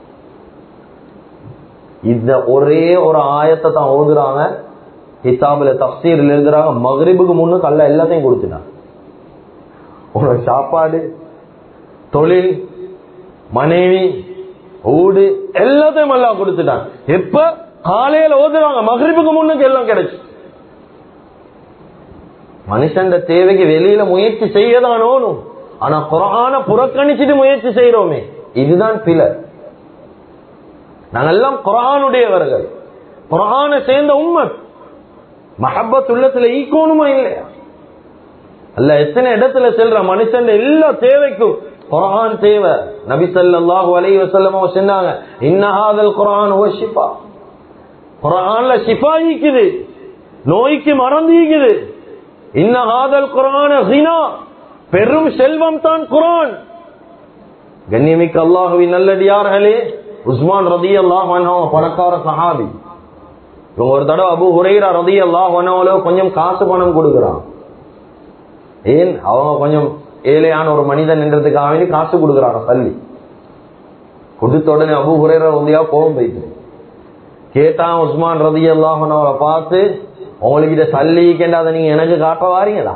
இந்த ஒரே ஒரு ஆயத்தை தான் ஓதுறாங்க. கிதாபுல தஃசீர்ல எழுதுறாங்க, மக்ரிபுக்கு முன்னுக்கு அல்லாஹ் எல்லாத்தையும் கொடுத்துட்டான். உனக்கு சாப்பாடு, தொழில், மனைவி, ஊடு எல்லாத்தையும் அல்லாஹ் கொடுத்துட்டான். எப்ப? காலையில ஓதுறாங்க, மக்ரிபுக்கு முன்னுக்கு எல்லாம் கிடைச்சு. மனுஷன் தேவைக்கு வெளியில முயற்சி செய்யதானோனும், ஆனா குர்ஆன புறக்கணிச்சுட்டு முயற்சி செய்யறோமே, இதுதான் பிழை. நாங்கெல்லாம் குர்ஆனுடையவர்கள், குர்ஆனை சேர்ந்த உம்மத். மஹப்பத் உள்ளத்துல ஈக்கோணுமா இல்லையா? அல்ல எத்தனை இடத்துல செல்ற மனுஷன் எல்லா தேவைக்கும் குர்ஆன் தேவை. நபி ஸல்லல்லாஹு அலைஹி வஸல்லம் சொன்னாங்க, இன்ன ஹாதல் குர்ஆன் ஹுவ ஷிஃபா. குர்ஆன்ல ஷிஃபா இருக்குது, நோய்க்கு மருந்து இருக்குது. இன்ன ஹாதல் குர்ஆன கினா, பெரும் செல்வம் தான் குர்ஆன். கண்ணியமிக்க அல்லாஹ்வின் நல்லடியார்களே, உஸ்மான் ரலியல்லாஹு அன்ஹு பணக்கார சஹாபி. இவங்க ஒரு தடவை அபூ ஹுரைரா ரலியல்லாஹு அன்ஹு கொஞ்சம் காசு பணம் கொடுக்குறான். ஏன்? அவங்க கொஞ்சம் ஏழையான ஒரு மனிதன் என்றதுக்காக காசு கொடுக்குறாங்க. சல்லி கொடுத்த உடனே அபூ ஹுரைரா ரலியல்லாஹு கோபம் போயிட்டு கேட்டான் உஸ்மான் ரலியல்லாஹு அன்ஹு பார்த்து, உங்களுக்கு இதை சல்லி கேட்டாத நீங்க எனக்கு காட்ட வாரீங்களா?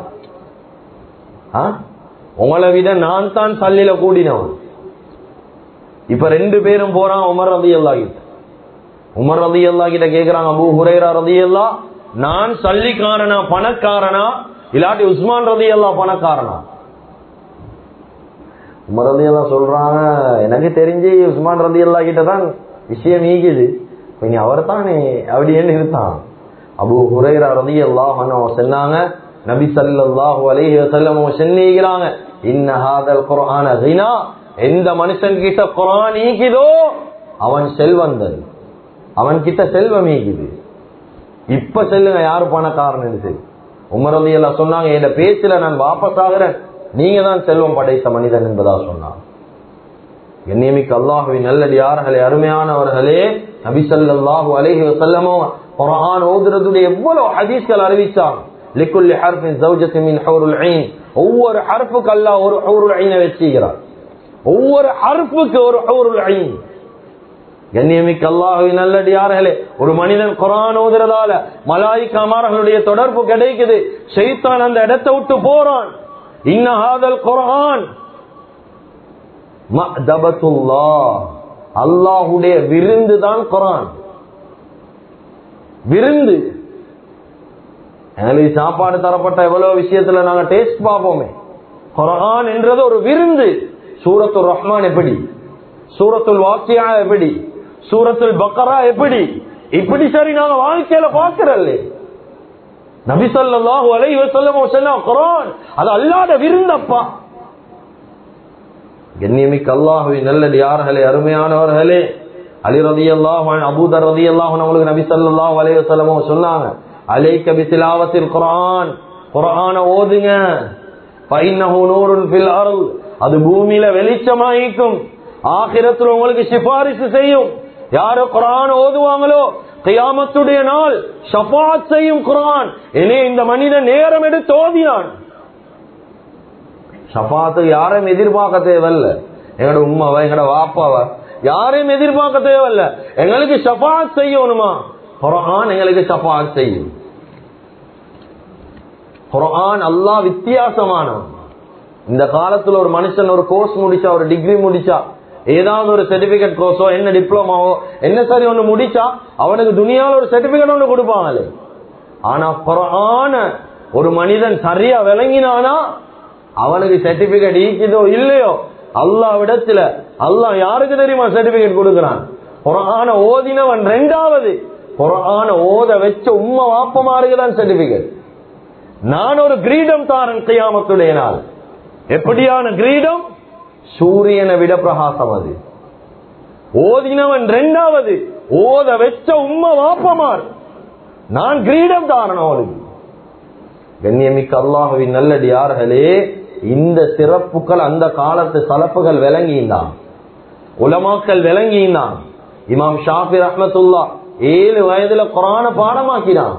உங்களை விட நான் தான் சல்லில கூடினவன். இப்ப ரெண்டு பேரும் போறான் உமர் ரலியல்லாஹு கிட்ட. உமர் ரலியல்லாஹு கிட்ட கேக்குறாங்க, அபூ ஹுரைரா ரலியல்லாஹு, நான் சல்லிக்காரனா பணக்காரனா இல்லாட்டி உஸ்மான் ரலியல்லாஹு பணக்காரனா? உமர் ரலியல்லாஹு சொல்றாங்க, எனக்கு தெரிஞ்சு உஸ்மான் ரலியல்லாஹு கிட்ட தான் விஷயம் ஈகுது, கொஞ்சம் அவர் தானே அப்படின்னு இருந்தான். அபூ ஹுரைரா ரலியல்லாஹு அன்ஹு சொன்னாங்க, நபி ஸல்லல்லாஹு அலைஹி வஸல்லம் சொன்னீங்கறாங்க, இன்ன ஹாதல் குர்ஆன கினா, எந்த மனுஷன் கிட்ட குர்ஆன் ஈகுதோ அவன் செல்வந்தன், அவன் கிட்ட செல்வம் ஈகுது. இப்ப சொல்லுங்க யாரு பணக்காரன்? உமர் ரலியல்லாஹு சொன்னாங்க, இந்த பேச்சுல நான் வாபஸ் ஆகிறேன், நீங்க தான் செல்வம் படைத்த மனிதன் என்பதா சொன்னாங்க. கண்ணியமிக்க அல்லாஹ்வின் நல்லடியார்களே, அருமையானவர்களே, நபி ஸல்லல்லாஹு அலைஹி வஸல்லம் குர்ஆன் ஓதுறதுடைய எவ்வளவு ஹதீஸ்கள் அறிவிச்சாங்க. லிக்குல்லி ஹர்ஃபின் ஜௌஜத்துன் மின் ஹூருல் ஈன், ஒவ்வொரு ஹர்ஃபுக்கு அல்லாஹ் ஒரு ஹூருல் ஈனை வச்சிருக்கிறார். ஒவ்வொரு ஹர்ஃபுக்கு ஒரு ஹூருல் ஈன். கண்ணியமிக்க அல்லாஹ்வின் நல்லடியார்களே, ஒரு மனிதன் குர்ஆன் ஓதுறதால மலாயிக்காமார்களுடைய தொடர்பு கிடைக்குது. ஷைத்தான் அந்த இடத்தை விட்டு போறான். இன்ன ஹாதல் குர்ஆன் மஅதபத்துல்லாஹ், அல்லாஹ்வுடைய விருந்து தான் குர்ஆன். விருந்து. எங்களுக்கு சாப்பாடு தரப்பட்ட எவ்வளவு விஷயத்துல நாங்க டேஸ்ட் பார்ப்போமே, குர்ஆன் என்றது ஒரு விருந்து. சூரத்துல் ரஹ்மான் எப்படி, சூரத்துல் வாக்கியா எப்படி, சூரத்துல் பக்கரா எப்படி, இப்படி சரி நாங்க வாழ்க்கையில பார்க்கிறல்ல. நபி ஸல்லல்லாஹு அலைஹி வஸல்லம் சொன்னாங்க, குர்ஆன் அது அல்லாஹ்வுடைய விருந்தப்பா. கண்ணியமிக்க அல்லாஹ்வின் நல்லடியார்களே, அருமையானவர்களே, அலி ரலியல்லாஹு அன்ஹு, அபூ தர் ரலியல்லாஹு அன்ஹு அவங்களுக்கு நபி ஸல்லல்லாஹு அலைஹி வஸல்லம் சொன்னாங்க, அலைக பித்திலாவத்தில் குர்ஆன், குர்ஆனை ஓதுங்க. ஃபைன்னஹு நூருன் ஃபில் அர்த், அது பூமியில வெளிச்சமாயிக்கும், ஆகிரத்துல உங்களுக்கு சிபாரிசு செய்யும். யாரு குர்ஆன் ஓதுவாங்களோ கியாமத்துடைய நாள் ஷஃபாஅத் செய்யும் குர்ஆன். இனி இந்த மனிதன் நேரம் எடுத்து ஓதினான். ஷஃபாஅத்து யாரையும் எதிர்பார்க்க தேவையில்ல, எங்களோட உம்மாவை எங்களோட வாப்பாவை யாரையும் எதிர்பார்க்க தேவையில்ல. எங்களுக்கு ஷஃபாஅத் செய்யணுமா, குர்ஆன் எங்களுக்கு ஷஃபாஅத் செய்யும். குர்ஆன் அல்லாஹ் வித்தியாசமானவன். இந்த காலத்துல ஒரு மனுஷன் ஒரு கோர்ஸ் முடிச்சா, ஒரு டிகிரி முடிச்சா, ஏதாவது ஒரு சர்டிபிகேட் கோர்ஸோ என்ன டிப்ளமாவோ என்ன சரி ஒண்ணு முடிச்சா அவனுக்கு துனியாவில் ஒரு சர்டிபிகேட் ஒண்ணு கொடுப்பாங்களே. ஆனா குர்ஆன ஒரு மனிதன் சரியா விளங்கினானா அவனுக்கு சர்டிபிகேட் ஈக்குதோ இல்லையோ, அல்லாஹ்விடத்துல அல்லாஹ் யாருக்கு தெரியுமா சர்டிபிகேட் கொடுக்கிறான்? குர்ஆன ஓதினவன். ரெண்டாவது, குர்ஆன ஓத வச்ச உம்மா வாப்பமாருக்கு தான் சர்டிபிகேட். நான் ஒரு கிரீடம் தாரன் கியாமத்துடைய நாள். எப்படியான கிரீடம்? சூரியனை விட பிரகாசம். அது ஓதினவன். ரெண்டாவது, ஓத வச்ச உம்மா வாப்பமார், நான் கிரீடம் தாரன் அவளுக்கு. கண்ணியமிக்க அல்லாஹ்வின் நல்லடியார்களே, இந்த சிறப்புகள் அந்த காலத்து சலப்புகள் விளங்கினான், உலமாக்கள் விளங்கினான். இமாம் ஷாஃபி ரஹ்மத்துல்லாஹ் 7 வயதுல குர்ஆனை பாடமாக்கினான்.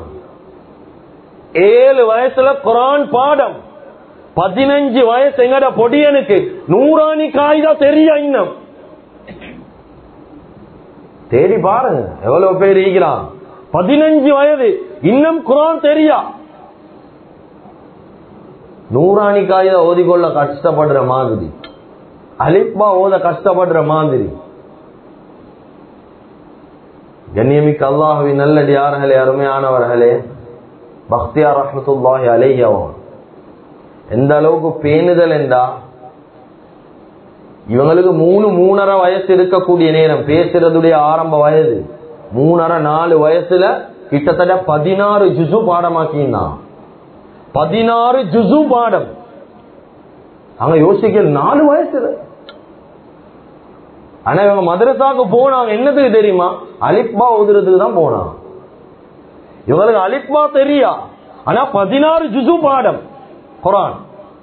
7 வயசுல குர்ஆன் பாடம். 15 வயசு எங்கட பொடியனுக்கு நூறானி காய்தா தெரியா. இன்னும் தேடி பாருங்க எவ்வளவு பேர் இருக்கிறான். 15 வயது இன்னும் குர்ஆன் தெரியா. நூறானி காய்தா ஓதிக்கொள்ள கஷ்டப்படுற மாதிரி, அலிஃபா ஓத கஷ்டப்படுற மாதிரி. கண்ணியமிக்க அல்லாஹ்வின் நல்லடியார்களே, அருமையானவர்களே, பக்தியார் ரஹ்மத்துல்லாஹி அலைஹி எந்த அளவுக்கு பேணுதல் என்றா, இவங்களுக்கு 3-3.5 வயசு இருக்கக்கூடிய நேரம், பேசுறதுடைய ஆரம்ப வயது 3.5-4 வயசுல கிட்டத்தட்ட 16 ஜுசு பாடமாக்கினான். 16 ஜுசு பாடம். அங்க யோசிக்க 4 வயசுல. ஆனா இவங்க மதரசாக்கு போனாங்க என்னதுக்கு தெரியுமா? அலிஃபா ஓதுறதுக்கு தான் போனாங்க. இவங்களுக்கு அலிஃபா தெரியா, ஆனா 16 ஜுசு பாடம் குர்ஆன்.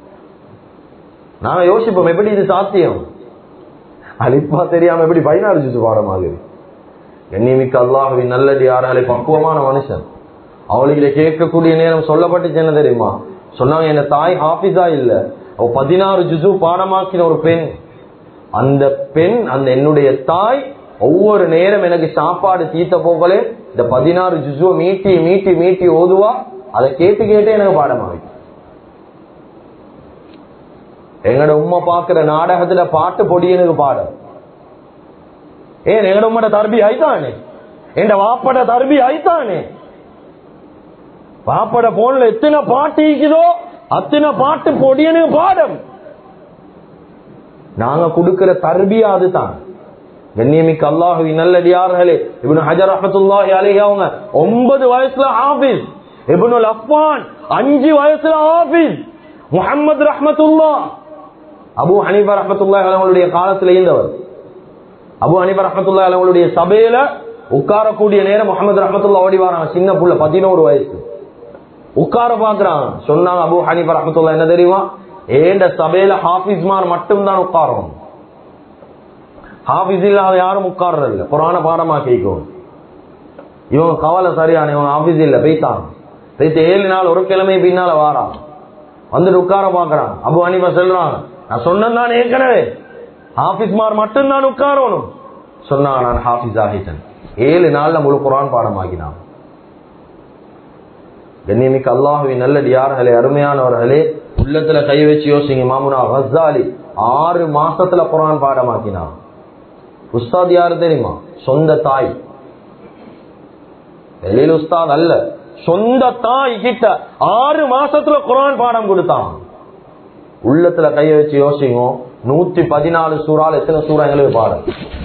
நாங்க யோசிப்போம் எப்படி இது சாத்தியம்? அலிஃபா தெரியாம எப்படி 16 ஜுசு பாடம் ஆகுது? கண்ணியமிக்க அல்லாஹ்வின் நல்லடியார்களே, பக்குவமான மனுஷன். அவளுக்கு கேட்கக்கூடிய நேரம் சொல்லப்பட்டுச்சு என்ன தெரியுமா? சொன்னாங்க, என்ன தாய் ஹாஃபிஸா இல்ல, அவ 16 ஜுசு பாடமாக்கின ஒரு பெண். அந்த பெண், அந்த என்னுடைய தாய் ஒவ்வொரு நேரம் எனக்கு சாப்பாடு தீத்த போகலே இந்த 16 ஜுசுவை மீட்டி மீட்டி மீட்டி ஓதுவா. அதை கேட்டு கேட்டு எனக்கு பாடமாகி. எங்கட உம்மா பாக்குற நாடகத்துல பாட்டு பொடி எனக்கு பாடம். ஏன் எங்கட உம்மட தர்பி ஆயித்தானே, என் வாப்பட தர்பி ஆயித்தானே. வாப்பட போன்ல எத்தனை பாட்டு இருக்குதோ அத்தனை பாட்டு பொடி எனக்கு பாடம். நாங்க கொடுக்கிற தர்பியா அதுதான். கண்ணியமிக்க அல்லாஹ்வின் நல்லடியார்களே, இப்னு ஹஜர் ரஹ்மத்துல்லாஹி அலைஹி அவங்க 9 வயசுல ஹாஃபிஸ், இப்னுல் அஃபான் 5 வயசுல ஹாஃபிஸ், முஹம்மது ரஹ்மத்துல்லாஹ் அபூ ஹனீஃபா ரஹ்மத்துல்லாஹி அவங்களுடைய காலத்துல இருந்தவர். அபூ ஹனீஃபா ரஹ்மத்துல்லாஹி அவங்களுடைய சபையில உட்காரக்கூடிய நேரம் முஹம்மது ரஹ்மத்துல்லாஹ் ஓடி வராங்க. சின்ன புள்ள 11 வயசு உட்கார பாக்குறாங்க. சொன்னாங்க அபூ ஹனீஃபா ரஹ்மத்துல்லாஹி என்ன தெரியுமா? ஏண்ட சபையில ஹாஃபிஸ்மார் மட்டும்தான் உட்காரும், ஹாஃபிஸ் இல்லாத யாரும் உட்கார்றதில்ல. குர்ஆன பாடமா கேட்கும். இவங்க கவலை சரியான, இவங்க ஹாஃபிஸ் இல்ல போய்த்தாங்க. 7 நாள் ஒரு கிழமை பின்னால வாரான், வந்துட்டு உட்கார பாக்குறான். அபூ ஹனீஃபா சொல்றாங்க, நான் சொன்னேன் ஏற்கனவே ஹாஃபிஸ்மார் மட்டும்தான் உட்காரணும். சொன்னாங்க, நான் ஹாஃபிஸ் ஆகிட்டேன். 7 நாள்ல முழு குர்ஆன் பாடமாக்கினான். கண்ணியமிக்க அல்லாஹ்வின் நல்லடியார்களே, அருமையானவர்களே, உள்ளத்துல கை வச்சு யோசிங்க. இமாமுனா கஸ்ஸாலி 6 மாசத்துல குர்ஆன் பாடமாக்கினான். உஸ்தாத் யாரு தெரியுமா? சொந்த தாய், வெளியில் உஸ்தாத் அல்ல, சொந்த தாய் கிட்ட 6 மாசத்துல குர்ஆன் பாடம் கொடுத்தான். உள்ளத்துல கைய வச்சு யோசிங்க. 114 சூறால எத்தனை சூறா எங்களுக்கு பாடம்?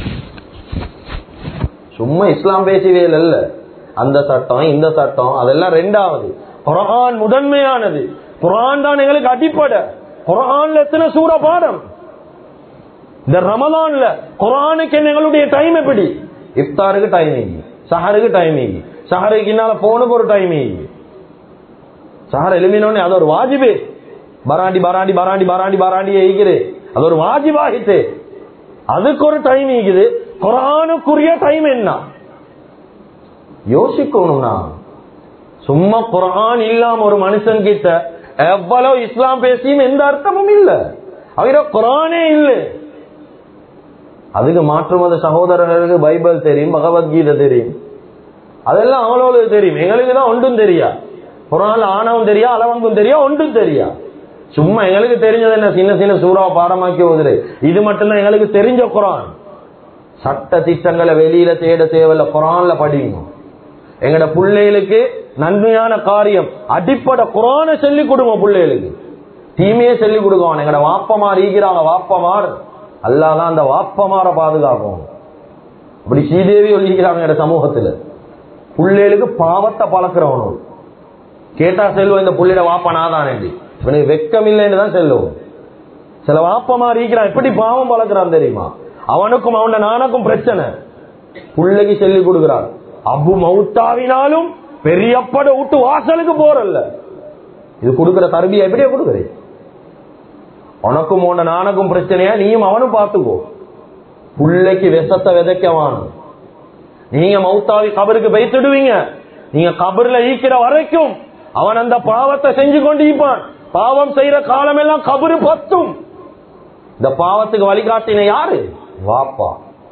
சும்மா இஸ்லாம் பேசவே இல்ல. அந்த சட்டம் இந்த சட்டம் அதெல்லாம் ரெண்டாவது. குர்ஆன் முதன்மையானது. குர்ஆன் தான் எங்களுக்கு அடிப்படை. குர்ஆன்ல எத்தனை சூறா பாடம்? இந்த ரமலான்ல குர்ஆனுக்கு எங்களுடைய டைம் எப்படி? இஃப்தாருக்கு டைமிங், சஹருக்கு டைமிங், சஹருக்கு இன்னால போனுக்கு ஒரு டைமிங். சஹர் எலுமினோனே அது ஒரு வாஜிபே. பராண்டி பராண்டி பராண்டி பராண்டி பராண்டி ஈக்குது, அது ஒரு வாஜிபாகிட்டு. அதுக்கு ஒரு டைம் ஈக்குது. குர்ஆனுக்குரிய டைம் என்ன யோசிக்கணும்னா, சும்மா குர்ஆன் இல்லாம ஒரு மனுஷன் கிட்ட எவ்வளவு இஸ்லாம் பேசியும் எந்த அர்த்தமும் இல்ல. அவர குர்ஆனே இல்ல. அதுக்கு மாற்று மத சகோதரர்களுக்கு பைபிள் தெரியும், பகவத்கீதை தெரியும், அதெல்லாம் அவங்களுக்கு தெரியும். எங்களுக்கு தான் ஒன்றும் தெரியா. குர்ஆன்ல ஆணவம் தெரியா, அளவங்கும் தெரியா, ஒன்றும் தெரியா. சும்மா எங்களுக்கு தெரிஞ்சது என்ன, சின்ன சின்ன சூறாவை பாடமாக்கி ஓதுரு. இது மட்டும்தான் எங்களுக்கு தெரிஞ்ச குர்ஆன். சட்ட திட்டங்களை வெளியில தேட தேவையில்ல, குர்ஆன்ல படிங்க. எங்கட பிள்ளைகளுக்கு நன்மையான காரியம் அடிப்படை குர்ஆனை சொல்லி கொடுங்க. பிள்ளைகளுக்கு தீமையை சொல்லி கொடுங்க. எங்கட வாப்பமார் ஈக்கிறாங்க, வாப்பமார் அல்லாதான் அந்த வாப்பமார பாதுகாக்கும். அப்படி ஸ்ரீதேவி ஒழிக்கிறாங்க எங்க சமூகத்துல. பிள்ளைகளுக்கு பாவத்தை பழக்கிறவனும் கேட்டா செல்வம், இந்த புள்ளையோட வாப்பனாதான் இவனுக்கு வெக்கம் இல்லைன்னு தான் செல்லும். சில வாப்பமார் ஈக்கிறான், எப்படி பாவம் பழக்கிறான் தெரியுமா? அவனுக்கும் அவன நானுக்கும் பிரச்சனை. பிள்ளைக்கு சொல்லி கொடுக்கிறான், அபு மௌத்தாவினாலும் பெரியப்பட விட்டு வாசலுக்கு போறல்ல. இது கொடுக்கிற தர்பியா எப்படியா கொடுக்குறேன்? உனக்கும் உன்ன நானுக்கும் பிரச்சனையா, நீயும் அவனும் பார்த்துக்கோ. பிள்ளைக்கு விஷத்தை விதைக்கவான். நீங்க மௌத்தாவி கபருக்கு வைத்துடுவீங்க. நீங்க கபர்ல ஈக்கிற வரைக்கும் அவன் அந்த பாவத்தை செஞ்சு கொண்டு ஈப்பான். பாவம் செய்யற காலம் எல்லாம் கபரு பத்தும். இந்த பாவத்துக்கு வழிகாட்டின யாரு? வாப்பா.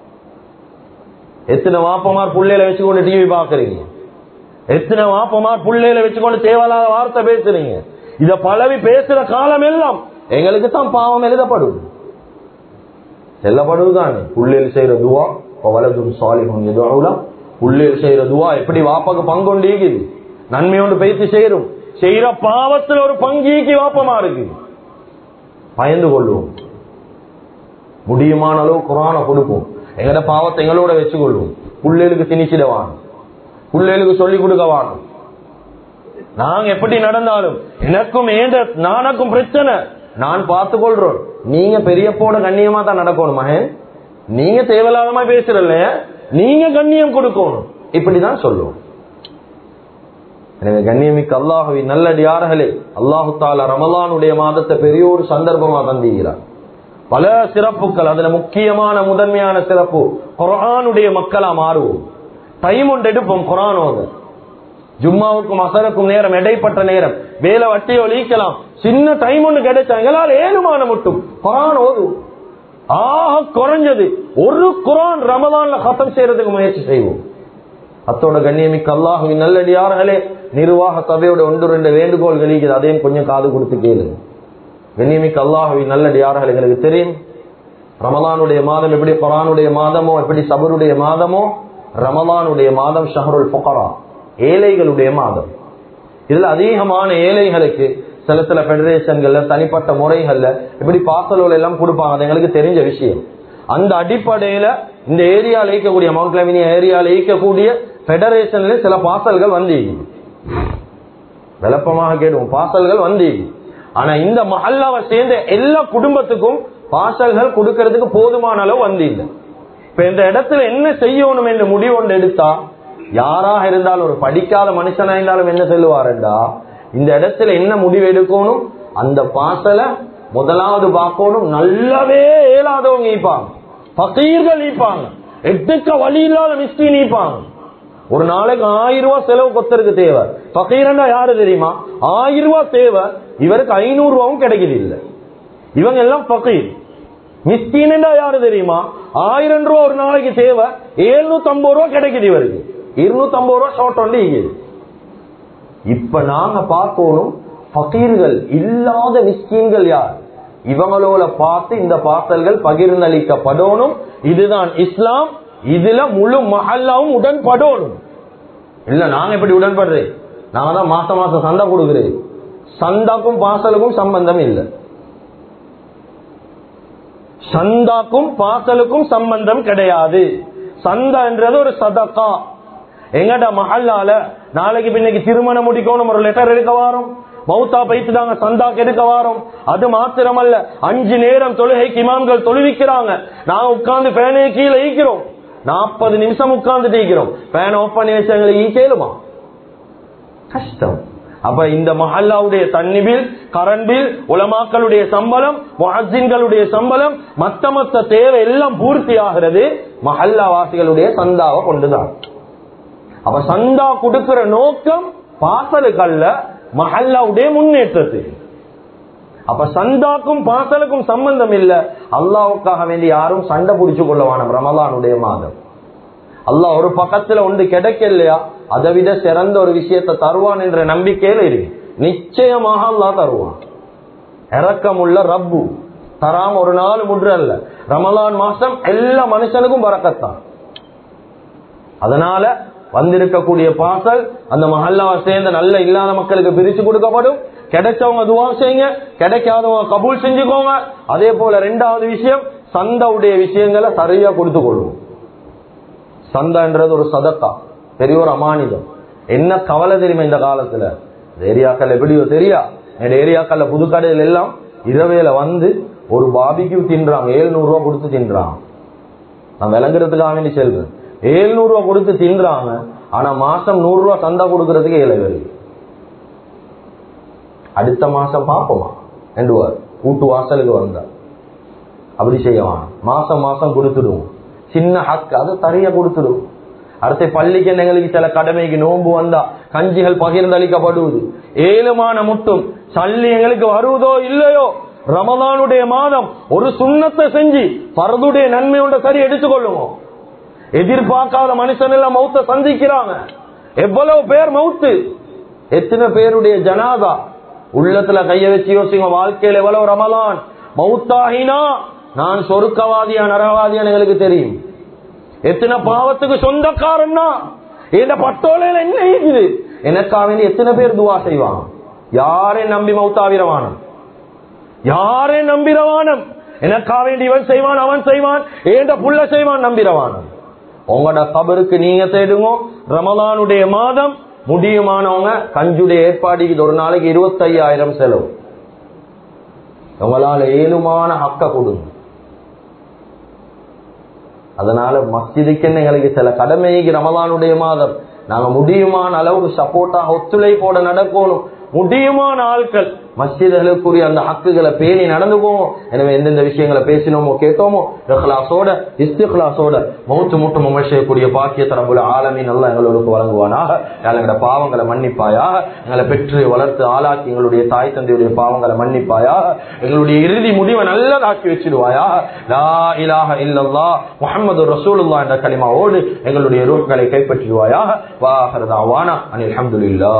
எத்தனை வாப்பமார் புள்ளையில வச்சுக்கொண்டு டிவி பாக்குறீங்க? எத்தனை வாப்பமார் புள்ளையில வச்சுக்கொண்டு தேவையில்லாத வார்த்தை பேசுறீங்க? இத பழவி பேசுற காலம் எல்லாம் எங்களுக்கு தான் பாவம் எழுதப்படும், செல்லப்படுவதுதானே. புள்ளையில் செய்யற துவா வலதும் சாலிஹுன் யதுஊலா. புள்ளையில் செய்யற துவா எப்படி வாப்பாக்கு பங்கொண்டு நன்மையோடு பேசி செய்யறோம். செய்யற பாவத்துல ஒரு பங்கீக்கு வாப்பமா இருக்கு. பயந்து கொள்வோம். முடியுமான அளவு குர்ஆனை கொடுப்போம். எங்கட பாவத்தை எங்களோட வச்சுக்கொள்வோம். பிள்ளைகளுக்கு திணிச்சிடவான், பிள்ளைகளுக்கு சொல்லிக் கொடுக்கவான். நாங்க எப்படி நடந்தாலும் எனக்கும் நானுக்கும் பிரச்சனை, நான் பார்த்து கொள்றோம். நீங்க பெரியப்போட கண்ணியமா தான் நடக்கணும். மகன், நீங்க தேவையில்லாதமா பேசுறல்ல, நீங்க கண்ணியம் கொடுக்கணும். இப்படிதான் சொல்லுவோம். எனவே கண்ணியமிக்க அல்லாஹ்வின் நல்லடியார்களே, அல்லாஹு தஆலா ரமலானுடைய மாதத்தை பெரிய ஒரு சந்தர்ப்பமா தந்திருக்கிறார். பல சிறப்புகள், அதுல முக்கியமான முதன்மையான சிறப்பு குர்ஆனுடைய மக்களா மாறுவோம். டைம் ஒன்று எடுப்போம் குர்ஆனோட. ஜும்மாவுக்கும் அசருக்கும் நேரம், இடைப்பட்ட நேரம், வேலை வட்டி ஒழிக்கலாம், சின்ன டைம் ஒன்று கிடைச்சா எங்களால் ஏழுமான மட்டும் குர்ஆன் ஓதும். ஆக குறைஞ்சது ஒரு குர்ஆன் ரமலான்ல கத்தம் செய்யறதுக்கு முயற்சி செய்வோம். அத்தோட கண்ணியமிக்க அல்லாஹ்வின் நல்லடியார்களே, நிர்வாக சபையோட 1-2 வேண்டுகோள்கள் இருக்குது. அதையும் கொஞ்சம் காது கொடுத்து கேளுங்க. கண்ணியமிக்க அல்லாஹ்வின் நல்லடியார்கள், எங்களுக்கு தெரியும் ரமலானுடைய மாதம் எப்படி குர்ஆனுடைய மாதமோ, எப்படி சபருடைய மாதமோ, ரமலானுடைய மாதம் ஷஹ்ருல் ஃபுகரா, ஏழைகளுடைய மாதம். இதுல அதிகமான ஏழைகளுக்கு சில பெடரேஷன்கள்ல தனிப்பட்ட முறைகள்ல இப்படி பாசலோல எல்லாம் கொடுப்பாங்க. அது எங்களுக்கு தெரிஞ்ச விஷயம். அந்த அடிப்படையில இந்த ஏரியால இருக்கக்கூடிய மவுண்ட் லெவினியா ஏரியால இருக்கக்கூடிய பெடரேஷன்ல சில பாசல்கள் வந்து விளப்பமாக கேடுவோம், பாசல்கள் வந்து. ஆனா இந்த மஹல்லாவை சேர்ந்த எல்லா குடும்பத்துக்கும் பாசல்கள் கொடுக்கறதுக்கு போதுமான அளவு வந்து இல்லை. இப்ப இந்த இடத்துல என்ன செய்யணும் என்று முடிவு ஒன்று எடுத்தா, யாராக இருந்தாலும் ஒரு படிக்காத மனுஷனா இருந்தாலும் என்ன சொல்லுவாருண்டா, இந்த இடத்துல என்ன முடிவு எடுக்கணும், அந்த பாசலை முதலாவது பார்க்கணும். நல்லாவே ஏலாதவங்க ஈப்பாங்க, பகீர்கள் ஈப்பாங்க, எட்டுக்க வழி இல்லாத மிஸ்கின் ஈப்பாங்க. ஒரு நாளைக்கு 1000 ரூபாய் செலவு கொத்தருக்கு தேவை. பகீரண்டா யாரு தெரியுமா? 1000 ரூபாய் தேவை, இவருக்கு 500 ரூபாயும் கிடைக்குது இல்ல. இவங்க எல்லாம் பகீர். மிஸ்கின் யாரு தெரியுமா? 1000 ரூபாய் ஒரு நாளைக்கு தேவை, 750 ரூபாய் கிடைக்குது இவருக்கு, 250 ரூபாய் ஷார்ட் ஒன்லி. இப்ப நாங்க பார்க்கணும் பகீர்கள் இல்லாத மிஸ்கீன்கள் யார், இவங்களோட பார்த்து இந்த பாசல்கள் பகிர்ந்தளிக்கப்படணும். இதுதான் இஸ்லாம். இதுல முழு மஹல்லாவும் உடன்படணும். இல்ல நாங்க எப்படி உடன்படுறேன், நாங்க தான் மாசம் மாசம் சந்தா கொடுக்கிறேன். சந்தாக்கும் பாசலுக்கும் சம்பந்தம் இல்லை. சந்தாக்கும் பாசலுக்கும் சம்பந்தம் கிடையாது. சந்தா என்றது ஒரு சதகா. எங்கட மஹல்லால நாளைக்கு பின்னைக்கு திருமணம் முடிக்கணும், ஒரு லெட்டர் எடுக்க வாரோம், மௌத்தா பைத்துட்டாங்க, சந்தாக்கு எடுக்க வாரோம். அது மாத்திரமல்ல, 5 நேரம் தொழுகைக்கு இமாம்கள் தொழுவிக்கிறாங்க. நான் உட்கார்ந்து பேனை கீழே ஈக்கிறோம், 40 நிமிஷம் உட்கார்ந்துட்டு ஈக்கிறோம். பேனை ஓப் பண்ணி வச்சு எங்களுக்கு ஈக்கலுமா? கஷ்டம். அப்ப இந்த மஹல்லாவுடைய தண்ணி பில், கரண்ட் பில், உலமாக்களுடைய சம்பளம், முஅஜ்ஜின்களுடைய சம்பளம், மத்த தேவை எல்லாம் பூர்த்தி ஆகிறது மஹல்லா வாசிகளுடைய சந்தாவை கொண்டுதான். அப்ப சந்தா கொடுக்கிற நோக்கம் பாசலுக்கல்ல, மஹல்லாவுடைய முன்னேற்றத்து. அப்ப சந்தாக்கும் பாசலுக்கும் சம்பந்தம் இல்ல. அல்லாஹ்வுக்காக வேண்டி யாரும் சண்டை புடிச்சு கொள்ளவான ரமலானுடைய மாதம். அல்லாஹ் ஒரு பக்கத்துல ஒன்று கிடைக்கலையா, அதை விட சிறந்த ஒரு விஷயத்தை தருவான் என்ற நம்பிக்கையில இருக்கு. நிச்சயமாக அல்லாஹ் தருவான். இரக்கமுள்ள ரப்பு தராம ஒரு நாள் முற்றல்ல. ரமலான் மாசம் எல்லா மனுஷனுக்கும் பரக்கத்தான். அதனால வந்திருக்கக்கூடிய பாசல் அந்த மஹல்லாவை சேர்ந்த நல்ல இல்லாத மக்களுக்கு பிரிச்சு கொடுக்கப்படும். கிடைச்சவங்க துவா செய்யுங்க, கிடைக்காதவங்க கபூல் செஞ்சுக்கோங்க. அதே போல 2வது விஷயம், சந்தாவுடைய விஷயங்களை சரியா கொடுத்து கொள்வோம். சந்தான்றது ஒரு சதக்கா, பெரிய ஒரு அமானிதம். என்ன கவலை தெரியுமா இந்த காலத்துல, ஏரியாக்கள் எப்படியோ தெரியா, என் ஏரியாக்கள்ல புதுக்கடையில் எல்லாம் இரவேல வந்து ஒரு பாபிக்கு தின்றாங்க, 700 ரூபாய் கொடுத்து தின்றாங்க. நான் விளங்குறதுக்காக வேண்டி செல்றேன். 700 ரூபாய் கொடுத்து தின்றாங்க. ஆனா மாசம் 100 ரூபாய் சந்தா கொடுக்கறதுக்கு ஏழை வருது. அடுத்த மாசம் பாப்போமா 2 வாரம் கூட்டு வாசலுக்கு வந்தா அப்படி செய்யவான். மாசம் மாசம் கொடுத்துடுவோம். சின்ன ஹக்கு அதை தரைய கொடுத்துடுவோம். அடுத்த பள்ளிக்கு எங்களுக்கு சில கடமைக்கு நோன்பு வந்தா கஞ்சிகள் பகிர்ந்தளிக்கப்படுவது. ஏழுமான முட்டும் சல்லி எங்களுக்கு வருவதோ இல்லையோ, ரமலானுடைய மாதம் ஒரு சுண்ணத்தை செஞ்சு பரதுடைய நன்மையோட சரி எடுத்துக்கொள்ளுவோம். எதிர்பார்க்காத மனுஷன் எல்லாம் மௌத்த சந்திக்கிறாங்க. எவ்வளவு பேர் மௌத்து, எத்தனை பேருடைய ஜனாதா. உள்ளத்துல கைய வச்சு யோசிங்க, வாழ்க்கையில் எவ்வளவு ரமலான் மௌத்தாகினா நான் சொர்க்கவாதியா நரகவாதியான்னு எங்களுக்கு தெரியும். எத்தனை பாவத்துக்கு சொந்தக்காரன்னா இந்த பட்டோலையில என்ன இருக்குது எனக்காக வேண்டி எத்தனை பேர் துவா செய்வாங்க. யாரை நம்பி மௌத்தாவிரவான யாரையும் நம்பிரவானம். எனக்காக வேண்டி இவன் செய்வான் அவன் செய்வான் ஏண்ட புள்ள செய்வான் நம்பிரவானம். உங்களோட கபருக்கு நீங்க தேடுங்க. ரமலானுடைய மாதம் முடியுமானவங்க கஞ்சுடைய ஏற்பாடு ஒரு நாளைக்கு 25,000 செலவு. உங்களால ஏழுமான ஹக்க கொடுங்க. அதனால மஸ்ஜிதுக்கு எங்களுக்கு சில கடமைக்கு ரமலானுடைய மாதம் நாங்க முடியுமான அளவுக்கு சப்போர்ட்டாக ஒத்துழைப்போட நடக்கணும். முடியுமான ஆட்கள் மஸ்ஜிதுகளுக்குரிய அந்த ஹக்குகளை பேணி நடந்து போவோம். எனவே எந்தெந்த விஷயங்களை பேசினோமோ கேட்டோமோ இஹ்லாஸோட இஸ்திக்லாஸோட மௌத்து முட்டும் செய்யக்கூடிய பாக்கியத்தை ரப்புல் ஆலமீன் அல்லாஹ் எங்களுக்கு வழங்குவானாக. எங்களோட பாவங்களை மன்னிப்பாயாக. எங்களை பெற்று வளர்த்து ஆளாக்கி எங்களுடைய தாய் தந்தையுடைய பாவங்களை மன்னிப்பாயாக. எங்களுடைய இறுதி முடிவை நல்லதாக்கி வச்சிடுவாயா. லா இலாஹ இல்லல்லாஹ் முஹம்மது ரசூலுல்லாஹ் என்ற கலிமாவோடு எங்களுடைய ரூஹ்களை கைப்பற்றிடுவாயாக. வா ஆகிரு தஅவானா அனில் ஹம்துலில்லாஹ்.